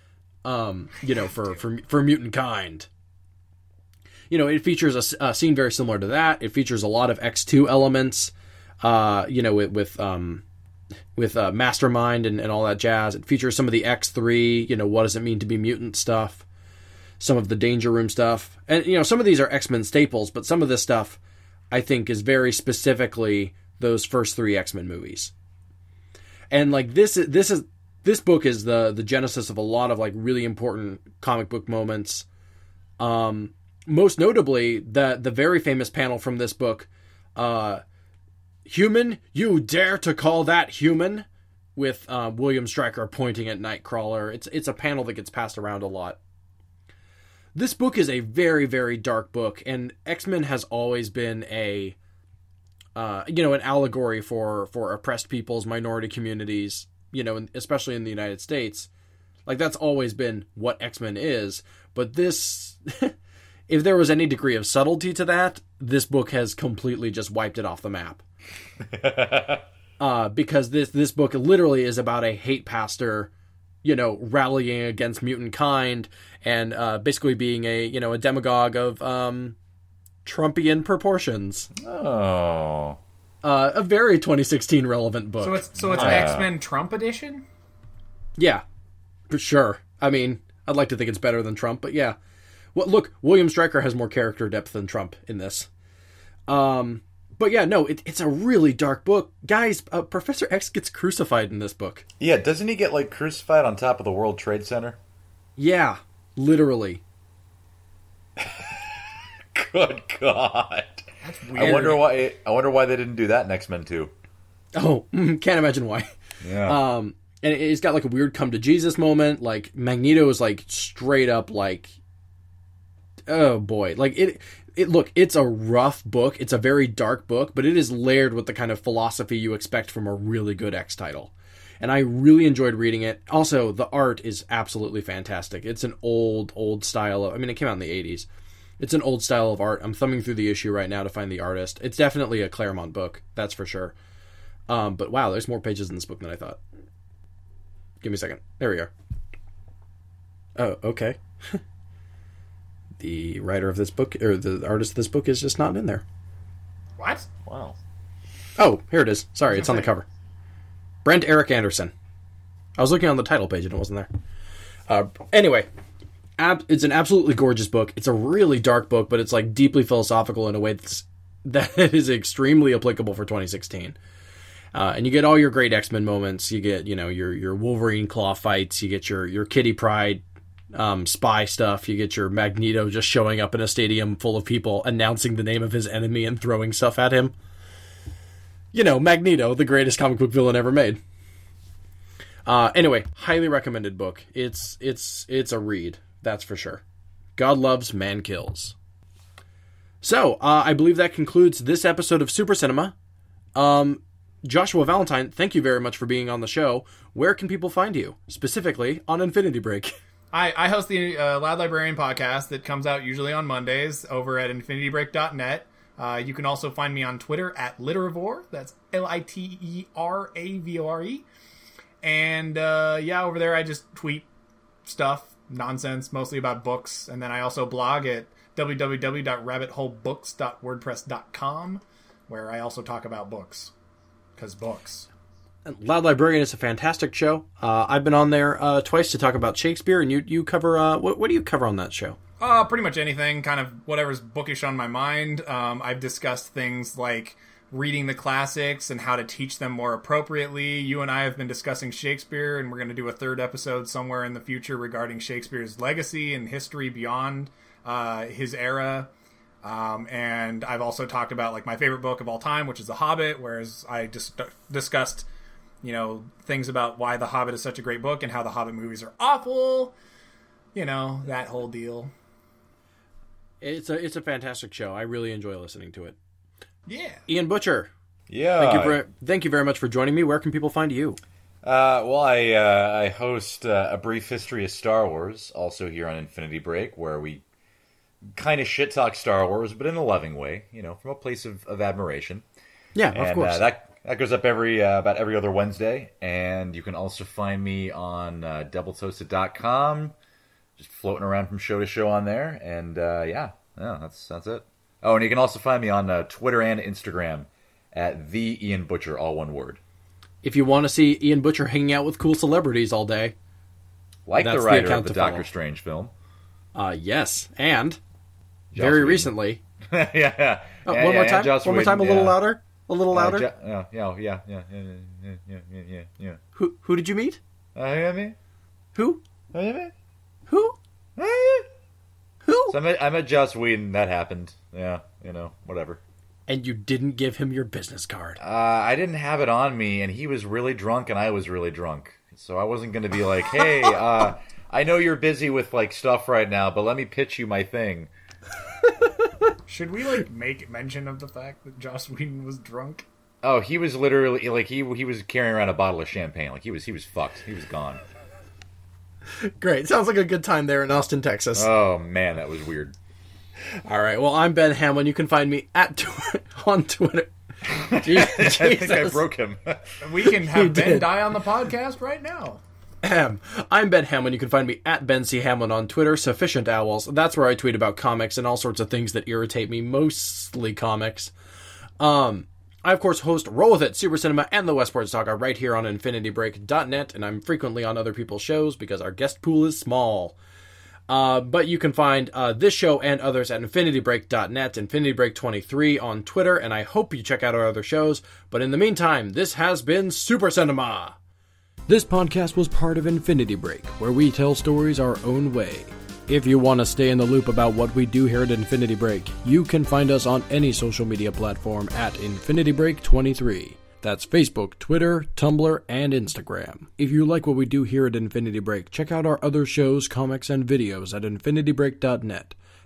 For mutant kind. It features a scene very similar to that. It features a lot of X2 elements, with Mastermind and all that jazz. It features some of the X3, what does it mean to be mutant stuff, some of the Danger Room stuff. And, some of these are X-Men staples, but some of this stuff, I think, is very specifically those first 3 X-Men movies. And, like, this book is the genesis of a lot of, like, really important comic book moments. Most notably, the very famous panel from this book, "Human, you dare to call that human?" with William Stryker pointing at Nightcrawler. It's a panel that gets passed around a lot. This book is a very, very dark book, and X-Men has always been an allegory for oppressed peoples, minority communities, especially in the United States. Like, that's always been what X-Men is. But this, if there was any degree of subtlety to that, this book has completely just wiped it off the map. Because this book literally is about a hate pastor, rallying against mutant kind and basically being a demagogue of Trumpian proportions. Oh. A very 2016 relevant book. So it's X-Men Trump edition? Yeah, for sure. I mean, I'd like to think it's better than Trump, but yeah. Well, look, William Stryker has more character depth than Trump in this. But yeah, no, it's a really dark book. Guys, Professor X gets crucified in this book. Yeah, doesn't he get, like, crucified on top of the World Trade Center? Yeah, literally. Good God. That's weird. I wonder why they didn't do that in X-Men 2. Oh, can't imagine why. Yeah. And it's got, like, a weird come to Jesus moment. Like, Magneto is, like, straight up, like, oh boy. Like, it it's a rough book. It's a very dark book, but it is layered with the kind of philosophy you expect from a really good X title. And I really enjoyed reading it. Also, the art is absolutely fantastic. It's an old style of, I mean, it came out in the 80s. It's an old style of art. I'm thumbing through the issue right now to find the artist. It's definitely a Claremont book, that's for sure. But wow, there's more pages in this book than I thought. Give me a second. There we are. Oh, okay. The writer of this book, or the artist of this book, is just not in there. What? Wow. Oh, here it is. Sorry, it's on the cover. Brent Eric Anderson. I was looking on the title page and it wasn't there. Anyway, it's an absolutely gorgeous book. It's a really dark book, but it's like deeply philosophical in a way that is extremely applicable for 2016. And you get all your great X-Men moments. You get, your Wolverine claw fights. You get your Kitty Pryde spy stuff. You get your Magneto just showing up in a stadium full of people, announcing the name of his enemy and throwing stuff at him. Magneto, the greatest comic book villain ever made. Anyway, highly recommended book. It's a read, that's for sure. God loves, man kills. So, I believe that concludes this episode of Super Cinema. Joshua Valentine, thank you very much for being on the show. Where can people find you, specifically on Infinity Break? I host the Loud Librarian podcast that comes out usually on Mondays over at infinitybreak.net. You can also find me on Twitter at Literavore. That's Literavore. And over there I just tweet stuff, nonsense, mostly about books. And then I also blog at www.rabbitholebooks.wordpress.com, where I also talk about books. Because books. Loud Librarian is a fantastic show. I've been on there twice to talk about Shakespeare, and you cover... what do you cover on that show? Pretty much anything, kind of whatever's bookish on my mind. I've discussed things like reading the classics and how to teach them more appropriately. You and I have been discussing Shakespeare, and we're going to do a third episode somewhere in the future regarding Shakespeare's legacy and history beyond his era. And I've also talked about like my favorite book of all time, which is The Hobbit, whereas I just discussed, things about why The Hobbit is such a great book and how the Hobbit movies are awful. That whole deal. It's a fantastic show. I really enjoy listening to it. Yeah. Ian Butcher. Yeah. Thank you very much for joining me. Where can people find you? I host A Brief History of Star Wars, also here on Infinity Break, where we kind of shit talk Star Wars, but in a loving way, from a place of admiration. Yeah, of course. That goes up about every other Wednesday, and you can also find me on doubletoasted.com. Just floating around from show to show on there, and that's it. Oh, and you can also find me on Twitter and Instagram at the Ian Butcher, all one word. If you want to see Ian Butcher hanging out with cool celebrities all day, like the writer of the Doctor Strange film. Yes, and Joss very Whedon. Recently. Yeah. One more time. Joss One more time. Whedon, a little louder. A little louder. Yeah. Who did you meet? Me? Who? Me? Who? Who? So I met Joss Whedon. That happened. Yeah, whatever. And you didn't give him your business card. I didn't have it on me, and he was really drunk, and I was really drunk. So I wasn't going to be like, hey, I know you're busy with like stuff right now, but let me pitch you my thing. Should we make mention of the fact that Joss Whedon was drunk? Oh, he was literally he was carrying around a bottle of champagne. Like he was fucked. He was gone. Great. Sounds like a good time there in Austin, Texas. Oh man, that was weird. All right. Well, I'm Ben Hamlin. You can find me on Twitter. I think I broke him. We can have Ben die on the podcast right now. I'm Ben Hamlin. You can find me at Ben C. Hamlin on Twitter. Sufficient Owls. That's where I tweet about comics and all sorts of things that irritate me, mostly comics. I, of course, host Roll With It, Super Cinema, and the Westport Saga right here on InfinityBreak.net, and I'm frequently on other people's shows because our guest pool is small. But you can find this show and others at InfinityBreak.net, InfinityBreak23 on Twitter, and I hope you check out our other shows. But in the meantime, this has been Super Cinema. This podcast was part of Infinity Break, where we tell stories our own way. If you want to stay in the loop about what we do here at Infinity Break, you can find us on any social media platform at InfinityBreak23. That's Facebook, Twitter, Tumblr, and Instagram. If you like what we do here at Infinity Break, check out our other shows, comics, and videos at InfinityBreak.net.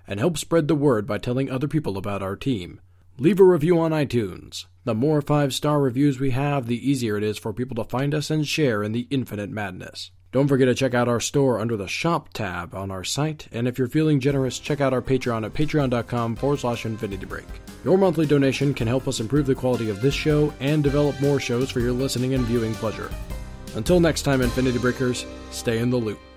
and help spread the word by telling other people about our team. Leave a review on iTunes. The more 5-star reviews we have, the easier it is for people to find us and share in the infinite madness. Don't forget to check out our store under the Shop tab on our site, and if you're feeling generous, check out our Patreon at patreon.com/InfinityBreak. Your monthly donation can help us improve the quality of this show and develop more shows for your listening and viewing pleasure. Until next time, Infinity Breakers, stay in the loop.